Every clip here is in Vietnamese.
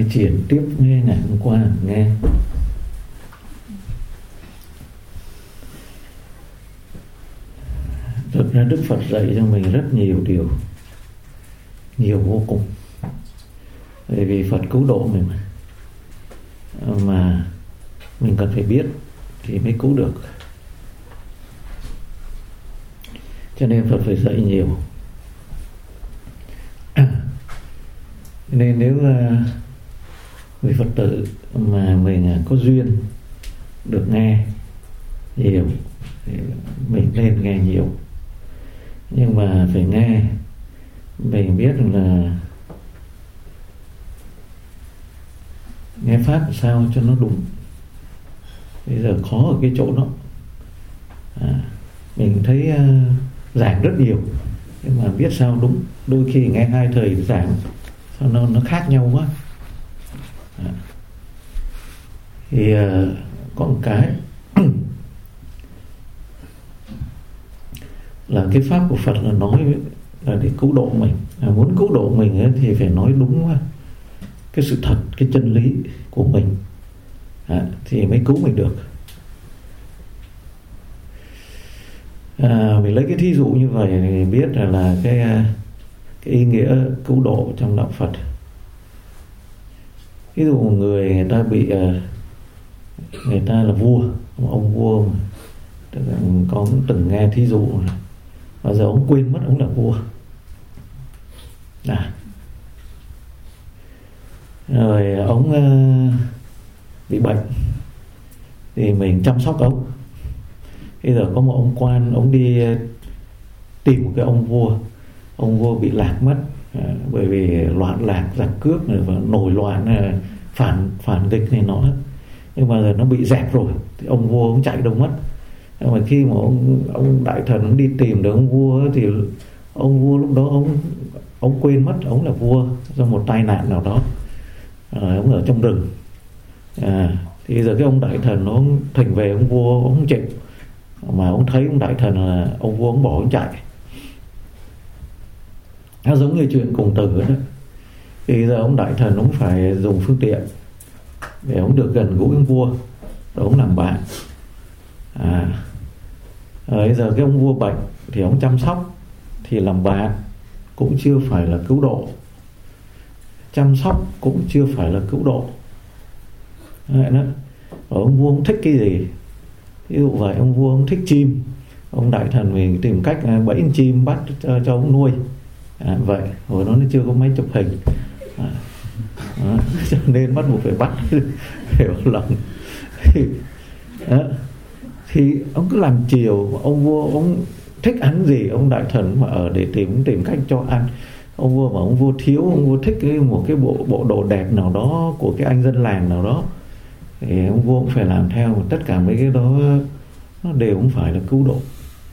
triển tiếp nghe ngày hôm qua nghe. Thực ra Đức Phật dạy cho mình rất nhiều điều, nhiều vô cùng. Bởi vì Phật cứu độ mình mà mình cần phải biết thì mới cứu được. Cho nên Phật phải dạy nhiều. Nên nếu người Phật tử mà mình có duyên được nghe nhiều thì mình nên nghe nhiều. Nhưng mà phải nghe mình biết là nghe pháp sao cho nó đúng. Bây giờ khó ở cái chỗ đó. Mình thấy giảng rất nhiều nhưng mà biết sao đúng. Đôi khi nghe hai thầy giảng sao nó khác nhau quá. Thì có một cái là cái pháp của Phật là nói là để cứu độ mình. Muốn cứu độ mình ấy, thì phải nói đúng cái sự thật, cái chân lý của mình thì mới cứu mình được. Mình lấy cái thí dụ như vậy thì biết là cái ý nghĩa cứu độ trong đạo Phật. Ví dụ người ta bị người ta là vua, ông vua mà, có từng nghe thí dụ này, bao giờ ông quên mất ông là vua. Rồi ông bị bệnh thì mình chăm sóc ông. Bây giờ có một ông quan, ông đi tìm một cái ông vua bị lạc mất, bởi vì loạn lạc giặc cướp này và nổi loạn phản nghịch này nọ. Nhưng mà giờ nó bị dẹp rồi thì ông vua ông chạy đâu mất. Nhưng mà khi mà ông đại thần ông đi tìm được ông vua thì ông vua lúc đó ông quên mất ông là vua do một tai nạn nào đó. Ông ở trong rừng. Thì giờ cái ông đại thần nó thỉnh về ông vua, ông chịu. Mà ông thấy ông đại thần là ông vua ông bỏ ông chạy. Nó giống như chuyện Cùng Tử đó. Thì giờ ông đại thần ông phải dùng phương tiện để ông được gần gũi ông vua, rồi ông làm bạn. Bây giờ cái ông vua bệnh thì ông chăm sóc, thì làm bạn cũng chưa phải là cứu độ, chăm sóc cũng chưa phải là cứu độ. Rồi ông vua ông thích cái gì, ví dụ vậy, ông vua ông thích chim, ông đại thần mình tìm cách bẫy chim bắt cho ông nuôi. Vậy hồi đó nó chưa có máy chụp hình, cho nên bắt buộc phải bắt hiểu lòng. Thì ông cứ làm chiều, ông vua ông thích ăn gì, ông đại thần mà ở để tìm cách cho ăn. Ông vua mà ông vua thiếu, ông vua thích một cái bộ đồ đẹp nào đó của cái anh dân làng nào đó, thì ông vua cũng phải làm theo. Tất cả mấy cái đó nó đều không phải là cứu độ.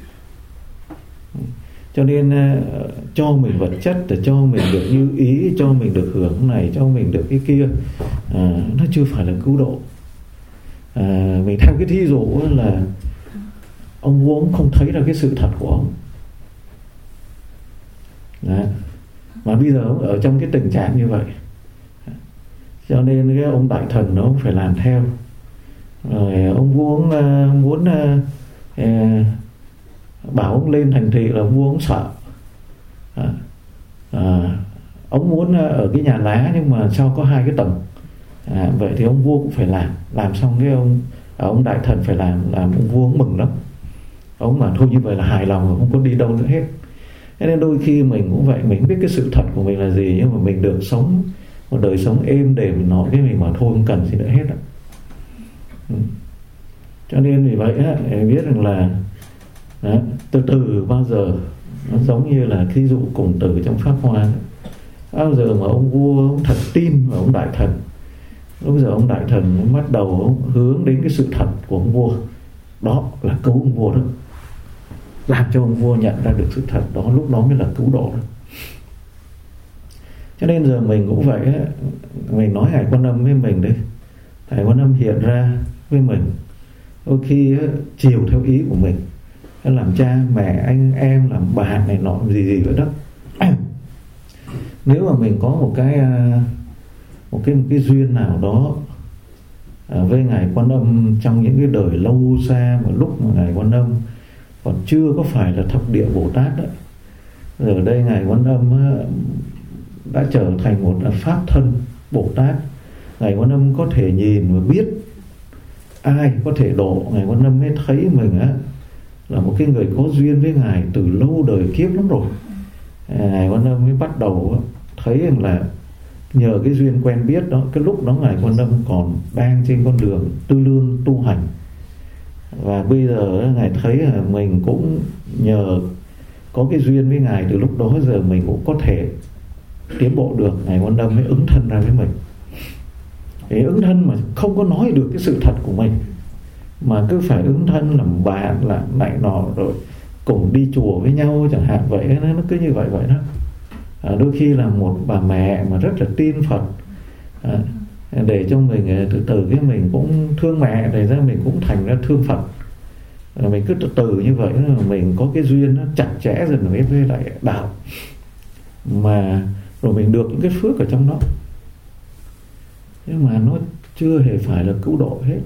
Cho nên cho mình vật chất, để cho mình được như ý, cho mình được hưởng này, cho mình được cái kia, nó chưa phải là cứu độ. Mình theo cái thí dụ là ông vua ông không thấy ra cái sự thật của ông. Mà bây giờ ông ở trong cái tình trạng như vậy, cho nên cái ông đại thần nó phải làm theo. Rồi ông vua ông muốn bảo ông lên thành thị là ông vua ông sợ. Ông muốn ở cái nhà lá nhưng mà sao có 2 cái tầng. Vậy thì ông vua cũng phải làm xong cái ông đại thần phải làm ông vua ông mừng lắm. Ông mà thôi như vậy là hài lòng rồi, không có đi đâu nữa hết. Thế nên đôi khi mình cũng vậy, mình biết cái sự thật của mình là gì, nhưng mà mình được sống một đời sống êm đềm nọ, cái mình mà thôi không cần gì nữa hết á. Cho nên vì vậy á, mình biết rằng là từ từ bao giờ nó giống như là thí dụ Cùng Tử trong Pháp Hoa. Bao giờ mà ông vua ông thật tin vào ông đại thần, lúc giờ ông đại thần bắt đầu ông hướng đến cái sự thật của ông vua, đó là cứu ông vua đó, làm cho ông vua nhận ra được sự thật đó, lúc đó mới là cứu độ đó. Cho nên giờ mình cũng vậy á, mình nói Ngài Quan Âm với mình đấy, Ngài Quan Âm hiện ra với mình, đôi khi á, chiều theo ý của mình, làm cha mẹ anh em, làm bạn này nọ gì vậy đó. Nếu mà mình có một một cái duyên nào đó với ngài Quan Âm trong những cái đời lâu xa, mà lúc mà ngài Quan Âm còn chưa có phải là thập địa Bồ Tát đó. Giờ đây ngài Quan Âm đã trở thành một pháp thân Bồ Tát. Ngài Quan Âm có thể nhìn và biết ai có thể độ. Ngài Quan Âm mới thấy mình là một cái người có duyên với ngài từ lâu đời kiếp lắm rồi. Ngài Quan Âm mới bắt đầu thấy rằng là nhờ cái duyên quen biết đó, cái lúc đó ngài Quan Âm còn đang trên con đường tư lương tu hành, và bây giờ ngài thấy là mình cũng nhờ có cái duyên với ngài từ lúc đó giờ mình cũng có thể tiến bộ được. Ngài Quan Âm mới ứng thân ra với mình. Thì ứng thân mà không có nói được cái sự thật của mình, mà cứ phải ứng thân làm bạn, làm này nọ, rồi cùng đi chùa với nhau chẳng hạn vậy. Nó cứ như vậy đó. Đôi khi là một bà mẹ mà rất là tin Phật, để cho mình từ từ cái mình cũng thương mẹ, để ra mình cũng thành ra thương Phật. Mình cứ từ từ như vậy mình có cái duyên nó chặt chẽ dần với lại đạo, mà rồi mình được những cái phước ở trong đó, nhưng mà nó chưa hề phải là cứu độ hết.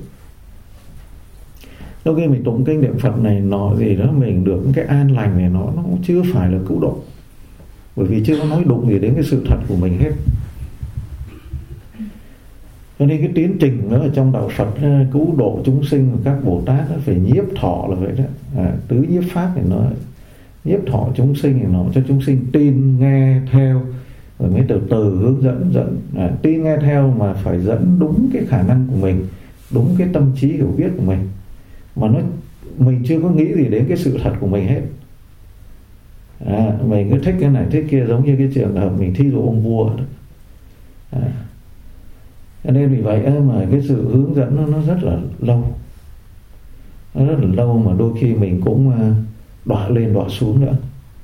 Đôi khi mình tụng kinh niệm Phật này nọ gì đó, mình được cái an lành này nó cũng chưa phải là cứu độ, bởi vì chưa có nói đụng gì đến cái sự thật của mình hết. Cho nên cái tiến trình đó ở trong đạo Phật cứu độ chúng sinh, các Bồ Tát nó phải nhiếp thọ là vậy đó. Tứ nhiếp pháp thì nó nhiếp thọ chúng sinh, thì nó cho chúng sinh tin nghe theo, rồi mới từ từ hướng dẫn. Tin nghe theo mà phải dẫn đúng cái khả năng của mình, đúng cái tâm trí hiểu biết của mình, mà mình chưa có nghĩ gì đến cái sự thật của mình hết. Mình cứ thích cái này thích kia, giống như cái trường hợp mình thí dụ ông vua đó. Cho nên vì vậy mà cái sự hướng dẫn nó rất là lâu, nó rất là lâu, mà đôi khi mình cũng đọa lên đọa xuống nữa.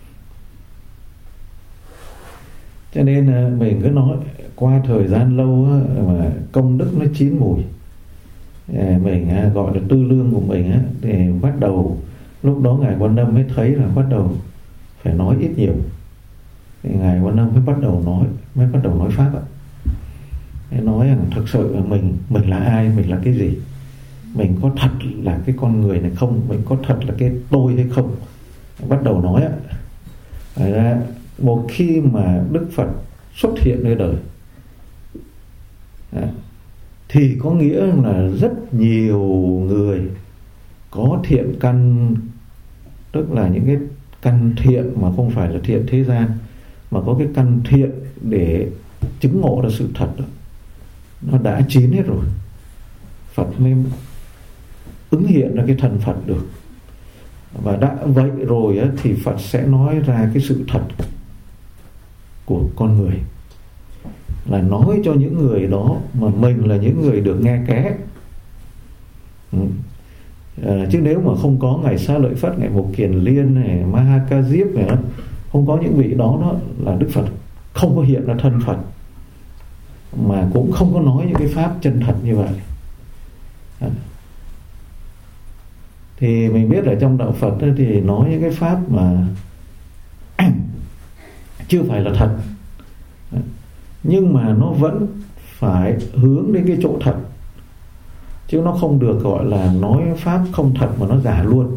Cho nên mình cứ nói qua thời gian lâu mà công đức nó chín mùi, mình gọi là tư lương của mình thì bắt đầu lúc đó ngài Quan Âm mới thấy là bắt đầu phải nói ít nhiều, thì ngài Quan Âm mới bắt đầu nói pháp ạ. Nói rằng thực sự là mình là ai, mình là cái gì, mình có thật là cái con người này không, mình có thật là cái tôi hay không. Bắt đầu nói ạ. Một khi mà Đức Phật xuất hiện nơi đời thì có nghĩa là rất nhiều người có thiện căn, tức là những cái căn thiện mà không phải là thiện thế gian, mà có cái căn thiện để chứng ngộ ra sự thật đó, nó đã chín hết rồi. Phật mới ứng hiện ra cái thân Phật được. Và đã vậy rồi thì Phật sẽ nói ra cái sự thật của con người, là nói cho những người đó mà mình là những người được nghe ké. Chứ nếu mà không có ngài Xá Lợi Phất, ngài Mục Kiền Liên này, Ma Ha Ca Diếp này, không có những vị đó là Đức Phật không có hiện ra thân Phật, mà cũng không có nói những cái pháp chân thật như vậy. Thì mình biết ở trong đạo Phật thì nói những cái pháp mà chưa phải là thật, nhưng mà nó vẫn phải hướng đến cái chỗ thật, chứ nó không được gọi là nói pháp không thật mà nó giả luôn.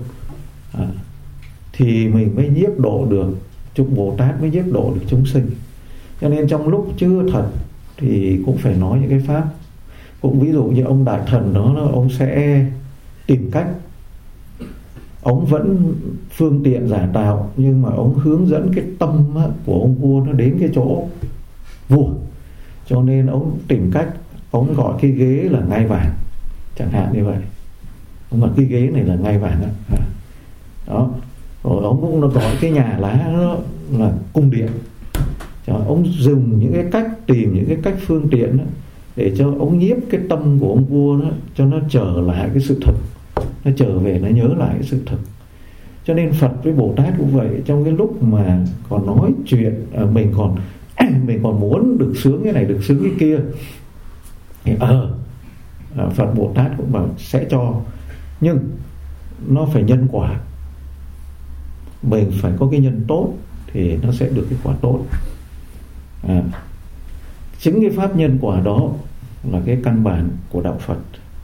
Thì mình mới nhiếp độ được, chúng Bồ Tát mới nhiếp độ được chúng sinh. Cho nên trong lúc chưa thật thì cũng phải nói những cái pháp. Cũng ví dụ như ông Đại Thần đó, ông sẽ tìm cách, ông vẫn phương tiện giả tạo, nhưng mà ông hướng dẫn cái tâm của ông vua nó đến cái chỗ vua. Cho nên ông tìm cách, ông gọi cái ghế là ngai vàng, chẳng hạn như vậy. Ông gọi cái ghế này là ngai vàng đó. Rồi ông cũng nó gọi cái nhà lá đó là cung điện. Ông dùng những cái cách, tìm những cái cách phương tiện đó, để cho ông nhiếp cái tâm của ông vua đó, cho nó trở lại cái sự thật, nó trở về, nó nhớ lại cái sự thật. Cho nên Phật với Bồ Tát cũng vậy. Trong cái lúc mà còn nói chuyện, mình còn muốn được sướng cái này, được sướng cái kia, thì Phật Bồ Tát cũng bảo sẽ cho, nhưng nó phải nhân quả. Mình phải có cái nhân tốt thì nó sẽ được cái quả tốt. chính cái pháp nhân quả đó là cái căn bản của đạo Phật.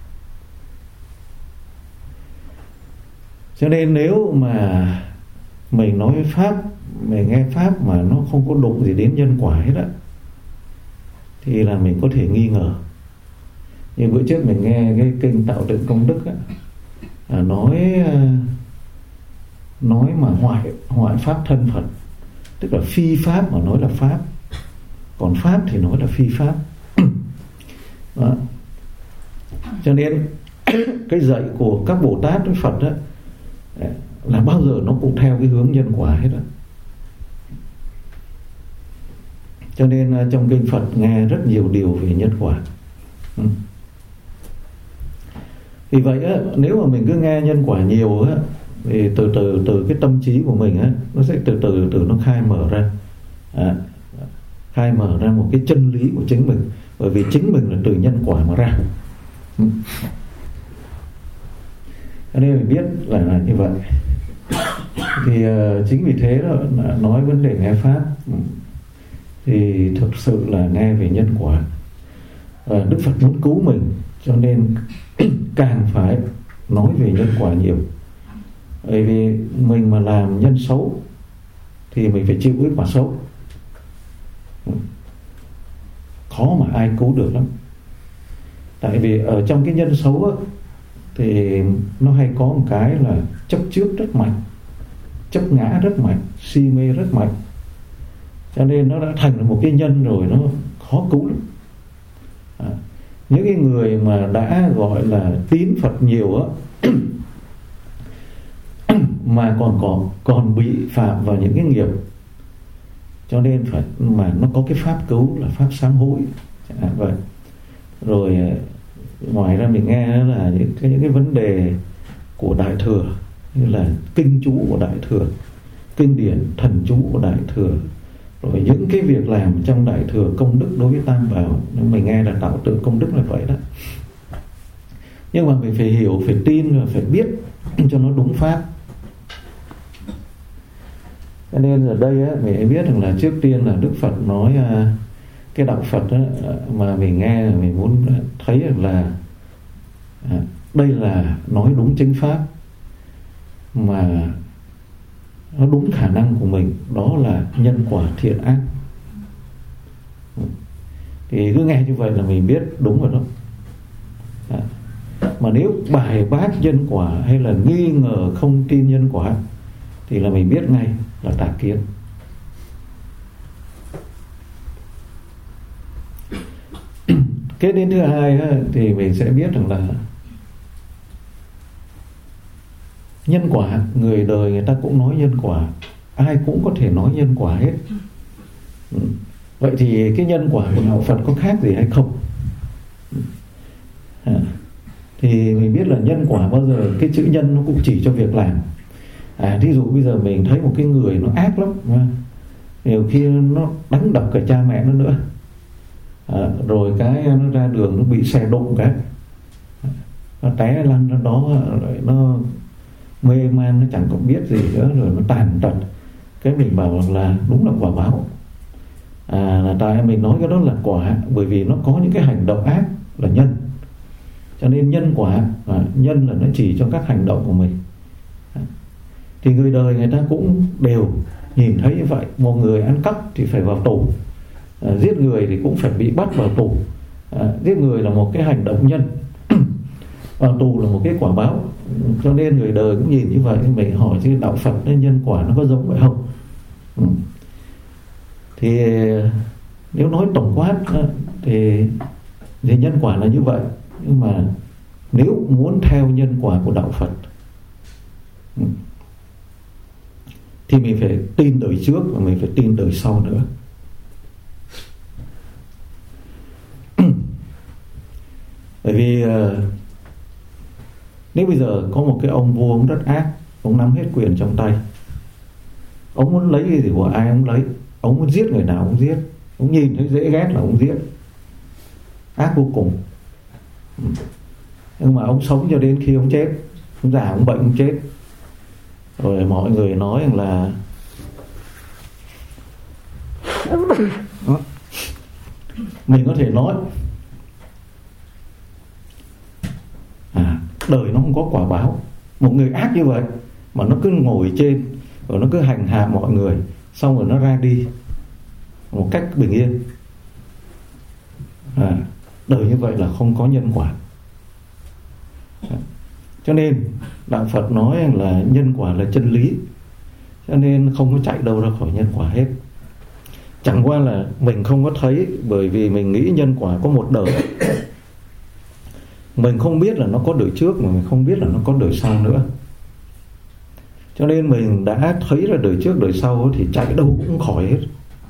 Cho nên nếu mà mình nói pháp, mình nghe pháp mà nó không có đụng gì đến nhân quả hết á, thì là mình có thể nghi ngờ. Như bữa trước mình nghe cái kinh Tạo Tượng Công Đức á, nói mà hoại pháp thân Phật, tức là phi pháp mà nói là pháp, còn pháp thì nói là phi pháp. Đó. Cho nên cái dạy của các Bồ Tát với Phật đó là bao giờ nó cũng theo cái hướng nhân quả hết đó. Cho nên trong kinh Phật nghe rất nhiều điều về nhân quả. Vì vậy á, nếu mà mình cứ nghe nhân quả nhiều á, thì từ cái tâm trí của mình á, nó sẽ từ từ nó khai mở ra một cái chân lý của chính mình, bởi vì chính mình là từ nhân quả mà ra. Cho nên mình biết là như vậy. Thì chính vì thế đó, nói vấn đề nghe pháp thì thực sự là nghe về nhân quả. Đức Phật muốn cứu mình, cho nên càng phải nói về nhân quả nhiều. Bởi vì mình mà làm nhân xấu thì mình phải chịu cái quả xấu, khó mà ai cứu được lắm. Tại vì ở trong cái nhân xấu á, thì nó hay có một cái là chấp trước rất mạnh, chấp ngã rất mạnh, si mê rất mạnh. Cho nên nó đã thành một cái nhân rồi, nó khó cứu lắm. Những cái người mà đã gọi là tín Phật nhiều á mà còn bị phạm vào những cái nghiệp, cho nên phải mà nó có cái pháp cứu là pháp sám hối. Vậy rồi ngoài ra mình nghe là những cái vấn đề của Đại Thừa, như là kinh chú của Đại Thừa, kinh điển thần chú của Đại Thừa, rồi những cái việc làm trong Đại Thừa công đức đối với Tam Bảo, mình nghe là Tạo Tượng Công Đức là vậy đó. Nhưng mà mình phải hiểu, phải tin và phải biết cho nó đúng pháp. Cho nên ở đây á, mình biết rằng là trước tiên là Đức Phật nói cái đạo Phật á, mà mình nghe, mình muốn thấy rằng là đây là nói đúng chính pháp, mà nó đúng khả năng của mình, đó là nhân quả thiện ác. Thì cứ nghe như vậy là mình biết đúng rồi đó. Mà nếu bài bác nhân quả hay là nghi ngờ không tin nhân quả thì là mình biết ngay là tà kiến. Cái đến thứ hai thì mình sẽ biết rằng là nhân quả, người đời người ta cũng nói nhân quả, ai cũng có thể nói nhân quả hết. Vậy thì cái nhân quả của đạo Phật có khác gì hay không? Thì mình biết là nhân quả bao giờ cái chữ nhân nó cũng chỉ cho việc làm. Thí dụ bây giờ mình thấy một cái người nó ác lắm, nhiều khi nó đánh đập cả cha mẹ nó nữa, rồi cái nó ra đường nó bị xe đụng cái, nó té lăn ra đó, rồi nó mê man, nó chẳng có biết gì nữa, rồi nó tàn tật. Cái mình bảo là đúng là quả báo. Là tại mình nói cái đó là quả, bởi vì nó có những cái hành động ác là nhân. Cho nên nhân quả, nhân là nó chỉ cho các hành động của mình. Thì người đời người ta cũng đều nhìn thấy như vậy. Một người ăn cắp thì phải vào tù, giết người thì cũng phải bị bắt vào tù. Giết người là một cái hành động nhân, vào tù là một cái quả báo. Cho nên người đời cũng nhìn như vậy. Mình hỏi chứ đạo Phật nên nhân quả nó có giống vậy không? Thì nếu nói tổng quát thì nhân quả là như vậy. Nhưng mà nếu muốn theo nhân quả của đạo Phật thì mình phải tin đời trước và mình phải tin đời sau nữa. Bởi vì nếu bây giờ có một cái ông vua, ông rất ác, ông nắm hết quyền trong tay, ông muốn lấy gì của ai ông lấy, ông muốn giết người nào ông giết, ông nhìn thấy dễ ghét là ông giết, ác vô cùng. Nhưng mà ông sống cho đến khi ông chết, ông già ông bệnh ông chết, rồi mọi người nói rằng là Mình có thể nói đời nó không có quả báo. Một người ác như vậy mà nó cứ ngồi trên, rồi nó cứ hành hạ mọi người, xong rồi nó ra đi một cách bình yên. Đời như vậy là không có nhân quả. Cho nên Đạo Phật nói là nhân quả là chân lý, cho nên không có chạy đâu ra khỏi nhân quả hết. Chẳng qua là mình không có thấy, bởi vì mình nghĩ nhân quả có một đời. Mình không biết là nó có đời trước, mà mình không biết là nó có đời sau nữa. Cho nên mình đã thấy là đời trước đời sau thì chạy đâu cũng khỏi hết.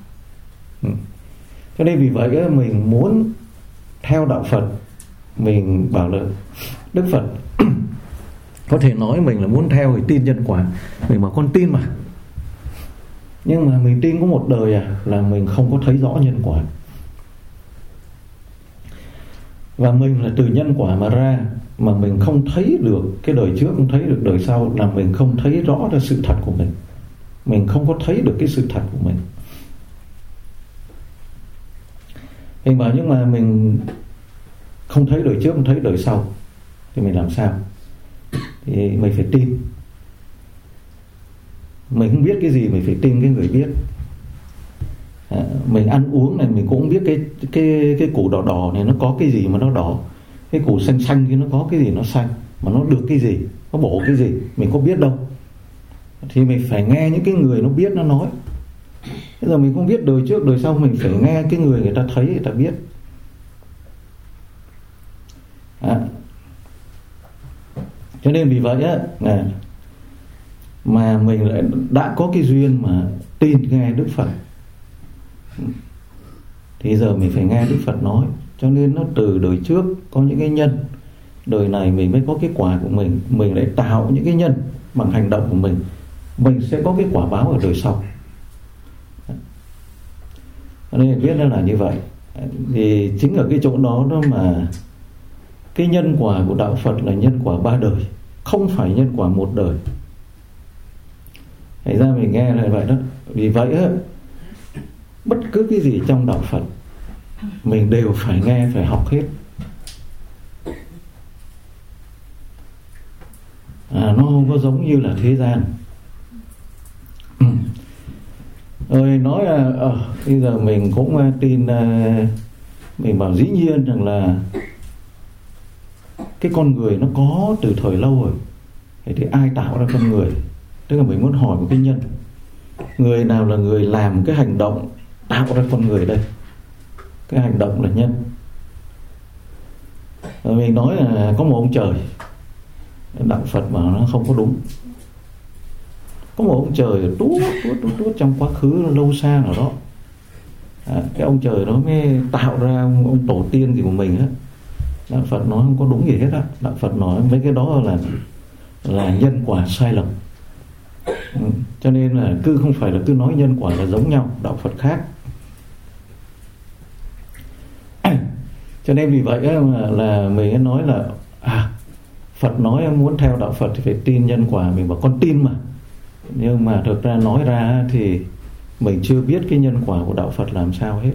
Cho nên vì vậy mình muốn theo Đạo Phật. Mình bảo là Đức Phật có thể nói mình là muốn theo thì tin nhân quả. Mình bảo con tin mà, nhưng mà mình tin có một đời là mình không có thấy rõ nhân quả. Và mình là từ nhân quả mà ra, mà mình không thấy được cái đời trước, không thấy được đời sau, là mình không thấy rõ ra sự thật của mình. Mình không có thấy được cái sự thật của mình. Mình bảo nhưng mà mình không thấy đời trước, không thấy đời sau, thì mình làm sao? Thì mình phải tin. Mình không biết cái gì, mình phải tin cái người biết. Mình ăn uống này, mình cũng biết cái củ đỏ đỏ này nó có cái gì mà nó đỏ, cái củ xanh xanh kia nó có cái gì nó xanh, mà nó được cái gì, nó bổ cái gì, mình có biết đâu. Thì mình phải nghe những cái người nó biết nó nói. Bây giờ mình không biết đời trước đời sau, mình phải nghe cái người ta thấy, người ta biết. Cho nên vì vậy mà mình lại đã có cái duyên mà tin nghe Đức Phật, thì giờ mình phải nghe Đức Phật nói. Cho nên nó từ đời trước có những cái nhân, đời này mình mới có cái quả của mình. Mình lại tạo những cái nhân bằng hành động của mình sẽ có cái quả báo ở đời sau. Cho nên biết nó là như vậy. Thì chính ở cái chỗ đó mà cái nhân quả của Đạo Phật là nhân quả 3 đời, không phải nhân quả 1 đời. Thành ra mình nghe là vậy đó. Vì vậy bất cứ cái gì trong Đạo Phật mình đều phải nghe, phải học hết. Nó không có giống như là thế gian. Rồi nói là bây giờ mình cũng tin, mình bảo dĩ nhiên rằng là cái con người nó có từ thời lâu rồi. Thì ai tạo ra con người? Tức là mình muốn hỏi một cái nhân, người nào là người làm cái hành động tạo ra con người đây? Cái hành động là nhân. Rồi mình nói là có một ông trời. Đạo Phật bảo nó không có đúng. Có một ông trời tuốt trong quá khứ lâu xa nào đó. Cái ông trời đó mới tạo ra ông tổ tiên gì của mình á. Đạo Phật nói không có đúng gì hết á. Đạo Phật nói mấy cái đó là nhân quả sai lầm. Cho nên là không phải là cứ nói nhân quả là giống nhau. Đạo Phật khác. Cho nên vì vậy là mình nói là Phật nói em muốn theo Đạo Phật thì phải tin nhân quả. Mình bảo con tin mà, nhưng mà thực ra nói ra thì mình chưa biết cái nhân quả của Đạo Phật làm sao hết.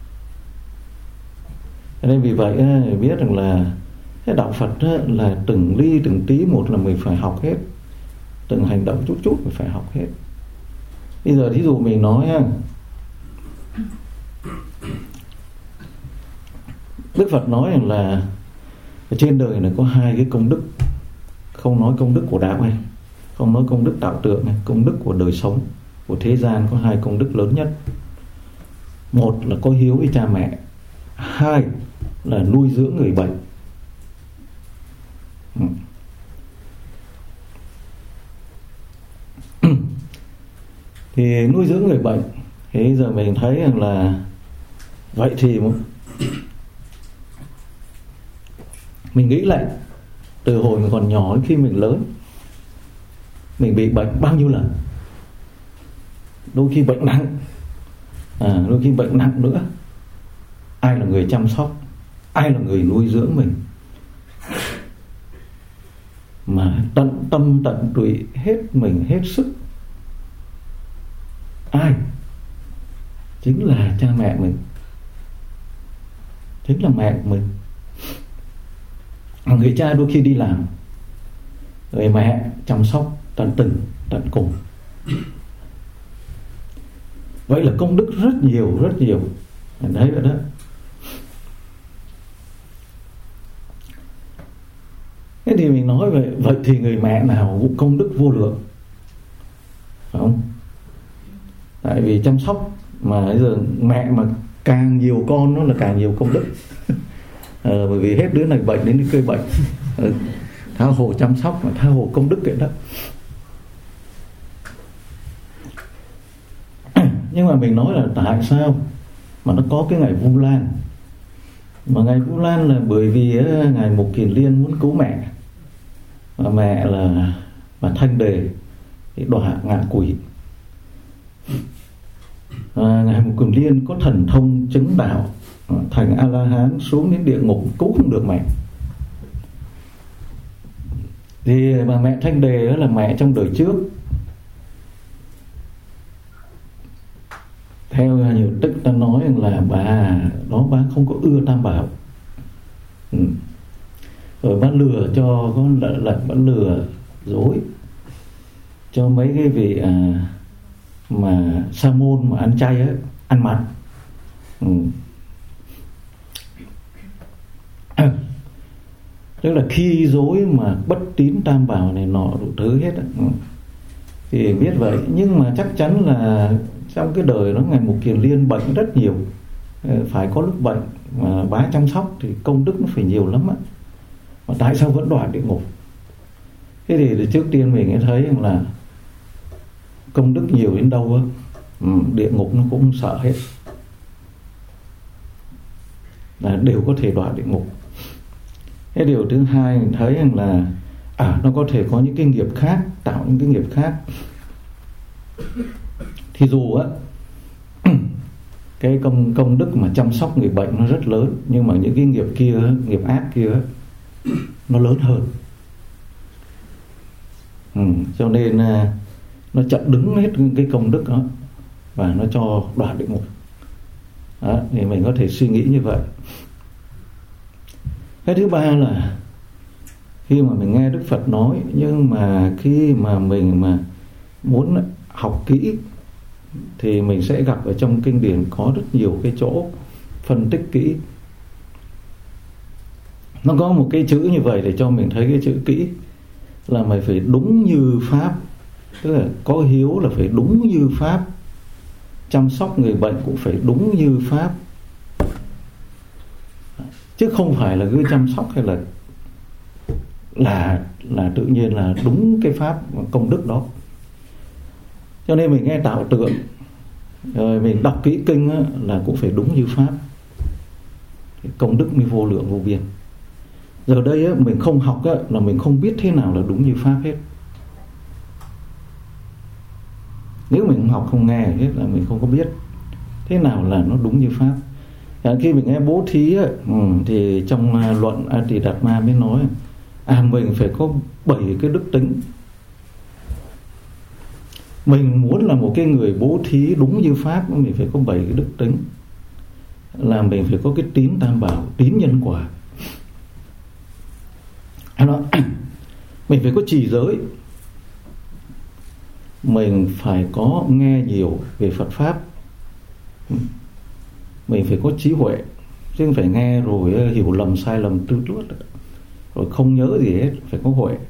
Cho nên vì vậy biết rằng là cái Đạo Phật là từng ly từng tí một là mình phải học hết. Từng hành động chút chút mình phải học hết. Bây giờ thí dụ mình nói Đức Phật nói rằng là trên đời này có 2 cái công đức. Không nói công đức của đạo này, không nói công đức đạo tượng này, công đức của đời sống, của thế gian có 2 công đức lớn nhất. Một là có hiếu với cha mẹ, 2 là nuôi dưỡng người bệnh. Thì nuôi dưỡng người bệnh, thế giờ mình thấy rằng là vậy thì mình nghĩ lại từ hồi mình còn nhỏ đến khi mình lớn, mình bị bệnh bao nhiêu lần. Đôi khi bệnh nặng, đôi khi bệnh nặng nữa. Ai là người chăm sóc, ai là người nuôi dưỡng mình, mà tận tâm tận tụy hết mình hết sức? Ai? Chính là cha mẹ mình. chính là mẹ của mình. Người cha đôi khi đi làm, người mẹ chăm sóc tận tình tận cùng. Vậy là công đức rất nhiều đấy vậy đó. Thế thì mình nói vậy thì người mẹ nào cũng công đức vô lượng, phải không? Tại vì chăm sóc mà bây giờ mẹ mà càng nhiều con nó là càng nhiều công đức. Bởi vì hết đứa này bệnh đến đứa kia bệnh, tha hồ chăm sóc mà tha hồ công đức vậy đó. Nhưng mà mình nói là tại sao mà nó có cái ngày Vu Lan? Mà ngày Vu Lan là bởi vì ngài Mục Kiền Liên muốn cứu mẹ, và mẹ là bà Thanh Đề thì đọa ngạ quỷ. Ngài Mục Kiền Liên có thần thông chứng đạo thành A La Hán, xuống đến địa ngục cứu không được mẹ. Thì bà mẹ Thanh Đề đó là mẹ trong đời trước. Theo nhiều tích ta nói là bà không có ưa Tam Bảo. Rồi bà lừa cho, có lệnh bà lừa dối cho mấy cái vị mà sa môn mà ăn chay á, ăn mặn. Tức là khi dối mà bất tín Tam Bảo này nọ đủ thứ hết á. Thì biết vậy, nhưng mà chắc chắn là trong cái đời đó ngài Mục Kiền Liên bệnh rất nhiều, phải có lúc bệnh mà bá chăm sóc thì công đức nó phải nhiều lắm á. Mà tại sao vẫn đọa địa ngục? Thế thì trước tiên mình thấy rằng là công đức nhiều đến đâu á, địa ngục nó cũng sợ hết, là đều có thể đọa địa ngục. Cái điều thứ hai mình thấy rằng là nó có thể có những cái nghiệp khác, tạo những cái nghiệp khác. Thì dù á cái công đức mà chăm sóc người bệnh nó rất lớn, nhưng mà những cái nghiệp kia, nghiệp ác kia nó lớn hơn. Cho nên nó chặn đứng hết cái công đức đó và nó cho đọa địa ngục. Đó, thì mình có thể suy nghĩ như vậy. Cái thứ ba là khi mà mình nghe Đức Phật nói, nhưng mà khi mà mình mà muốn học kỹ thì mình sẽ gặp ở trong kinh điển có rất nhiều cái chỗ phân tích kỹ. Nó có một cái chữ như vậy để cho mình thấy cái chữ kỹ là mày phải đúng như Pháp. Tức là có hiếu là phải đúng như Pháp, chăm sóc người bệnh cũng phải đúng như Pháp, chứ không phải là cứ chăm sóc hay là tự nhiên là đúng cái Pháp công đức đó. Cho nên mình nghe tạo tượng rồi mình đọc kỹ kinh á, là cũng phải đúng như Pháp, công đức mới vô lượng vô biên. Giờ đây á, mình không học á, là mình không biết thế nào là đúng như Pháp hết. Nếu mình không học không nghe hết là mình không có biết thế nào là nó đúng như Pháp. Khi mình nghe bố thí á, thì trong luận A Tỳ Đạt Ma mới nói mình phải có 7 cái đức tính. Mình muốn là một cái người bố thí đúng như Pháp, mình phải có 7 cái đức tính. Là mình phải có cái tín Tam Bảo, tín nhân quả. Mình phải có trì giới, mình phải có nghe nhiều về Phật Pháp, mình phải có trí huệ, chứ không phải nghe rồi hiểu lầm sai lầm tư tuốt rồi không nhớ gì hết, phải có huệ.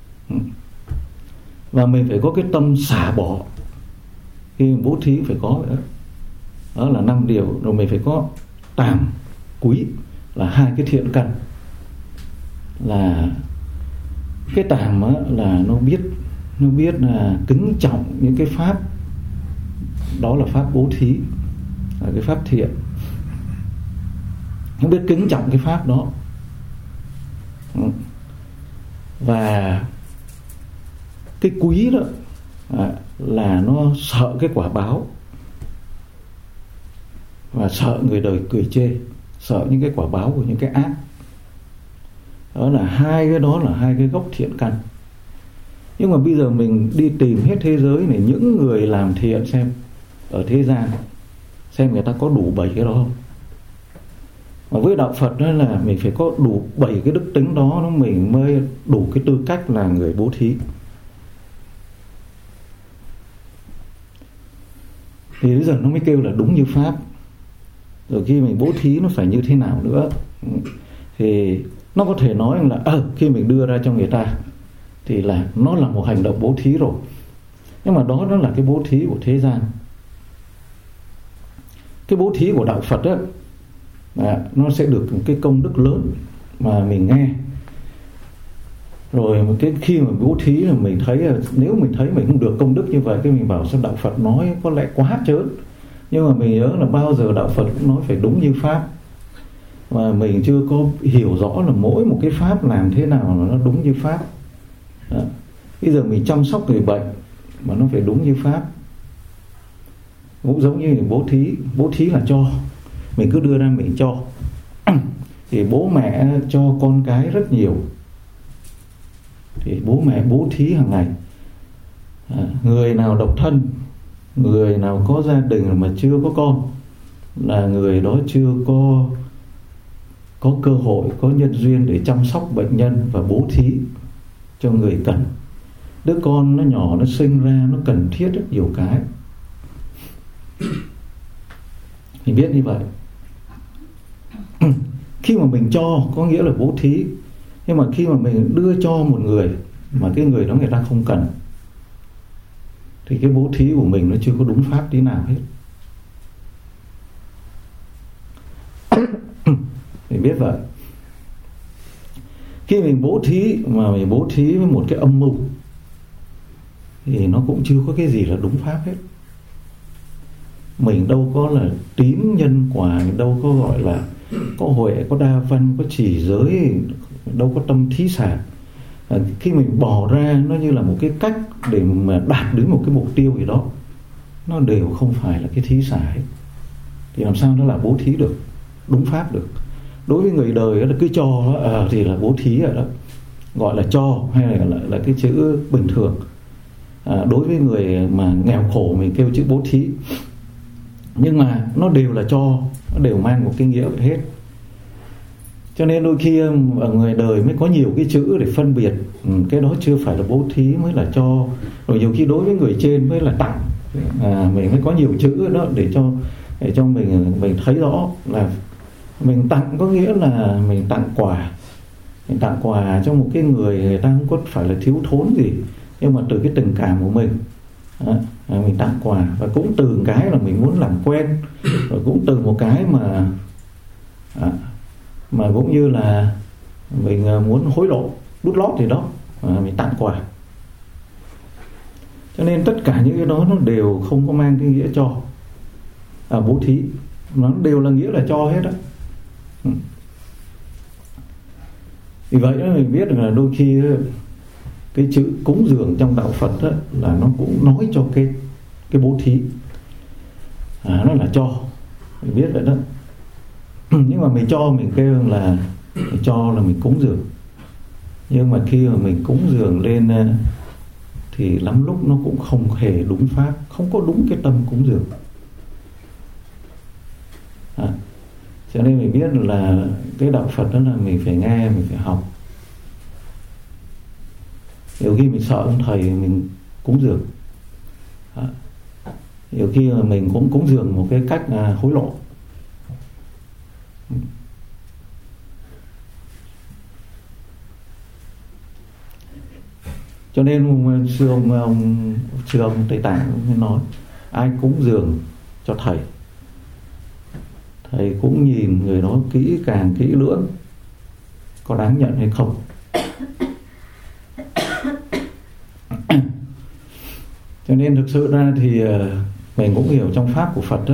Và mình phải có cái tâm xả bỏ, khi bố thí phải có vậy đó. Đó là 5 điều. Rồi mình phải có tàm quý, là 2 cái thiện căn. Là cái tàm á, là nó biết là kính trọng những cái pháp, đó là pháp bố thí, là cái pháp thiện. Nó biết kính trọng cái pháp đó. Và cái quý đó là nó sợ cái quả báo, và sợ người đời cười chê, sợ những cái quả báo của những cái ác. Đó là 2 cái đó là 2 cái gốc thiện căn. Nhưng mà bây giờ mình đi tìm hết thế giới này, những người làm thiện xem ở thế gian, xem người ta có đủ 7 cái đó không. Mà với đạo Phật đó là mình phải có đủ 7 cái đức tính đó, nó mình mới đủ cái tư cách là người bố thí. Thì bây giờ nó mới kêu là đúng như Pháp. Rồi khi mình bố thí nó phải như thế nào nữa. Thì nó có thể nói là khi mình đưa ra cho người ta thì là nó là một hành động bố thí rồi. Nhưng mà đó là cái bố thí của thế gian. Cái bố thí của đạo Phật đó, nó sẽ được một cái công đức lớn mà mình nghe. Rồi khi mà bố thí là mình thấy là nếu mình thấy mình không được công đức như vậy, cái mình bảo sao đạo Phật nói có lẽ quá trớn. Nhưng mà mình nhớ là bao giờ đạo Phật cũng nói phải đúng như Pháp. Và mình chưa có hiểu rõ là mỗi một cái Pháp làm thế nào là nó đúng như Pháp. Bây giờ mình chăm sóc người bệnh mà nó phải đúng như Pháp. Cũng giống như bố thí là cho. Mình cứ đưa ra mình cho. Thì bố mẹ cho con cái rất nhiều. Thì bố mẹ bố thí hàng ngày. Người nào độc thân, người nào có gia đình mà chưa có con, là người đó chưa có cơ hội, có nhân duyên để chăm sóc bệnh nhân và bố thí cho người cần. Đứa con nó nhỏ, nó sinh ra, nó cần thiết rất nhiều cái. Mình biết như vậy. Khi mà mình cho có nghĩa là bố thí. Nhưng mà khi mà mình đưa cho một người mà cái người đó người ta không cần, thì cái bố thí của mình nó chưa có đúng Pháp tí nào hết. Mình biết vậy. Khi mình bố thí mà mình bố thí với một cái âm mưu thì nó cũng chưa có cái gì là đúng Pháp hết. Mình đâu có là tín nhân quả, đâu có gọi là có huệ, có đa văn, có trì giới, đâu có tâm thí xả. Khi mình bỏ ra nó như là một cái cách để mà đạt đến một cái mục tiêu gì đó, nó đều không phải là cái thí xả hết. Thì làm sao nó là bố thí được, đúng Pháp được. Đối với người đời là cứ cho thì là bố thí rồi đó, gọi là cho, hay là cái chữ bình thường. Đối với người mà nghèo khổ mình kêu chữ bố thí. Nhưng mà nó đều là cho, nó đều mang một cái nghĩa vậy hết. Cho nên đôi khi ở người đời mới có nhiều cái chữ để phân biệt cái đó chưa phải là bố thí mới là cho. Rồi nhiều khi đối với người trên mới là tặng. Mình mới có nhiều chữ đó để cho mình thấy rõ là mình tặng có nghĩa là mình tặng quà. Mình tặng quà cho một cái người ta không có phải là thiếu thốn gì, nhưng mà từ cái tình cảm của mình mình tặng quà. Và cũng từ cái là mình muốn làm quen, rồi cũng từ một cái mà cũng như là mình muốn hối lộ, đút lót gì đó, mình tặng quà. Cho nên tất cả những cái đó nó đều không có mang cái nghĩa cho, bố thí. Nó đều là nghĩa là cho hết đó. Vì vậy đó mình biết là đôi khi cái chữ cúng dường trong đạo Phật đó, là nó cũng nói cho cái bố thí, nó là cho. Mình biết vậy đó. Nhưng mà mình cho, mình kêu là mình cho là mình cúng dường. Nhưng mà khi mà mình cúng dường lên thì lắm lúc nó cũng không hề đúng Pháp, không có đúng cái tâm cúng dường. Cho nên mình biết là cái đạo Phật đó là mình phải nghe, mình phải học. Nhiều khi mình sợ ông thầy mình cúng dường. Nhiều khi mà mình cũng cúng dường một cái cách hối lộ. Cho nên sư ông Tây Tạng mới nói ai cúng dường cho thầy, thầy cũng nhìn người đó kỹ càng kỹ lưỡng có đáng nhận hay không. Cho nên thực sự ra thì mình cũng hiểu trong Pháp của Phật đó,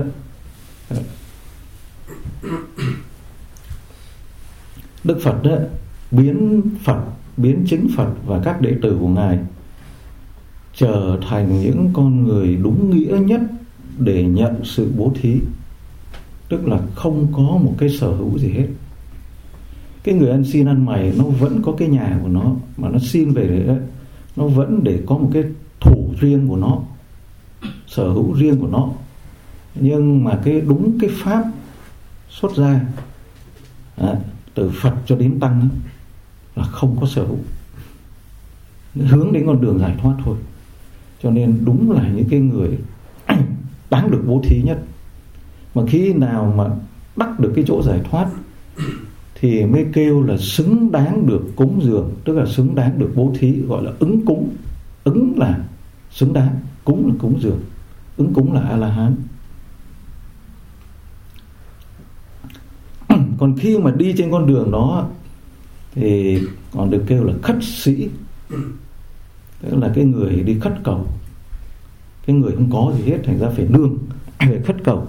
Đức Phật đó biến chính Phật và các đệ tử của Ngài trở thành những con người đúng nghĩa nhất để nhận sự bố thí. Tức là không có một cái sở hữu gì hết. Cái người ăn xin ăn mày nó vẫn có cái nhà của nó, mà nó xin về đấy, nó vẫn để có một cái thủ riêng của nó, sở hữu riêng của nó. Nhưng mà cái đúng cái pháp xuất gia từ Phật cho đến Tăng là không có sở hữu, hướng đến con đường giải thoát thôi. Cho nên đúng là những cái người đáng được bố thí nhất. Mà khi nào mà đắc được cái chỗ giải thoát thì mới kêu là xứng đáng được cúng dường, tức là xứng đáng được bố thí, gọi là ứng cúng. Ứng là xứng đáng, cúng là cúng dường, ứng cúng là A-la-hán. Còn khi mà đi trên con đường đó thì còn được kêu là khất sĩ, tức là cái người đi khất cầu, cái người không có gì hết, thành ra phải nương để khất cầu.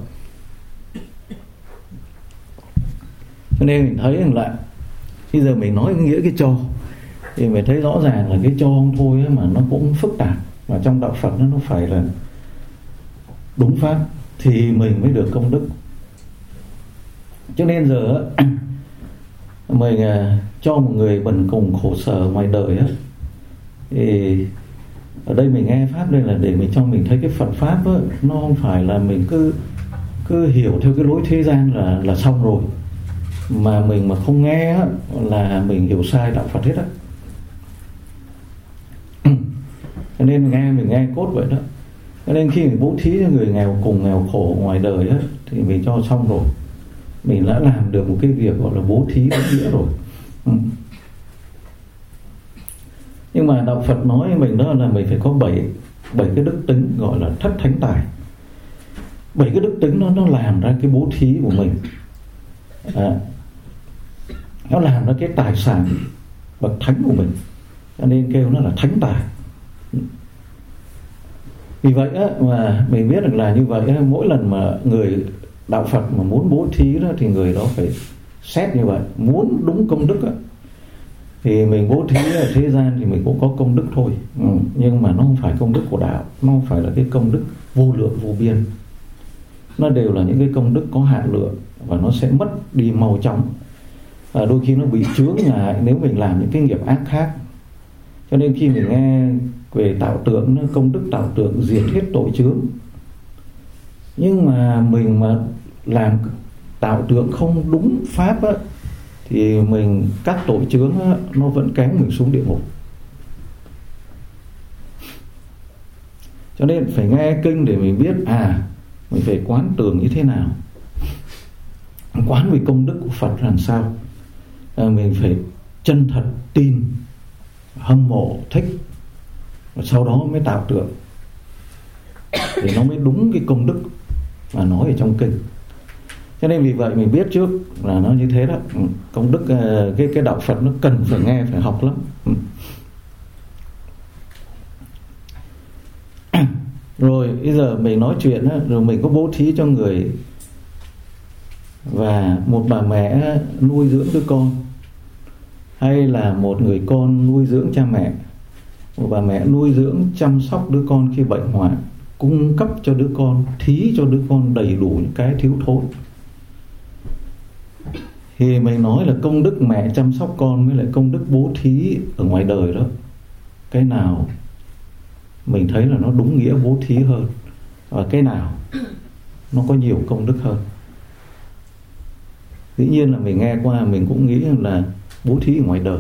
Cho nên mình thấy rằng là bây giờ mình nói nghĩa cái cho thì mình thấy rõ ràng là cái cho không thôi ấy, mà nó cũng phức tạp, và trong đạo Phật nó phải là đúng pháp thì mình mới được công đức. Cho nên giờ mình cho một người bần cùng khổ sở ngoài đời á, thì ở đây mình nghe pháp đây là để mình cho mình thấy cái Phật pháp á, nó không phải là mình cứ hiểu theo cái lối thế gian là xong rồi, mà mình mà không nghe á, là mình hiểu sai đạo Phật hết á. Cho nên mình nghe cốt vậy đó. Cho nên khi mình bố thí cho người nghèo cùng nghèo khổ ngoài đời á, thì mình cho xong rồi, mình đã làm được một cái việc gọi là bố thí đúng nghĩa rồi. Nhưng mà đạo Phật nói với mình đó là mình phải có 7 cái đức tính gọi là thất thánh tài. 7 cái đức tính nó làm ra cái bố thí của mình, nó làm ra cái tài sản bậc thánh của mình, cho nên kêu nó là thánh tài. Vì vậy á, mà mình biết được là như vậy á, mỗi lần mà người đạo Phật mà muốn bố thí đó thì người đó phải xét như vậy. Muốn đúng công đức á, thì mình bố thí ở thế gian thì mình cũng có công đức thôi, nhưng mà nó không phải công đức của đạo, nó không phải là cái công đức vô lượng vô biên. Nó đều là những cái công đức có hạn lượng và nó sẽ mất đi mau chóng, và đôi khi nó bị chướng ngại nếu mình làm những cái nghiệp ác khác. Cho nên khi mình nghe về tạo tượng, công đức tạo tượng diệt hết tội chướng, nhưng mà mình mà làm tạo tượng không đúng pháp á, thì mình các tội chướng á, nó vẫn kéo mình xuống địa ngục. Cho nên phải nghe kinh để mình biết mình phải quán tưởng như thế nào, quán về công đức của Phật làm sao. Mình phải chân thật tin, hâm mộ, thích, và sau đó mới tạo tượng, thì nó mới đúng cái công đức mà nói ở trong kinh. Cho nên vì vậy mình biết trước là nó như thế đó. Công đức, cái đạo Phật nó cần phải nghe, phải học lắm. Rồi bây giờ mình nói chuyện á, rồi mình có bố thí cho người, và một bà mẹ nuôi dưỡng đứa con, hay là một người con nuôi dưỡng cha mẹ, một bà mẹ nuôi dưỡng chăm sóc đứa con khi bệnh hoạn, cung cấp cho đứa con, thí cho đứa con đầy đủ những cái thiếu thốn, thì mình nói là công đức mẹ chăm sóc con với lại công đức bố thí ở ngoài đời đó, cái nào mình thấy là nó đúng nghĩa bố thí hơn, và cái nào nó có nhiều công đức hơn. Dĩ nhiên là mình nghe qua mình cũng nghĩ là bố thí ở ngoài đời.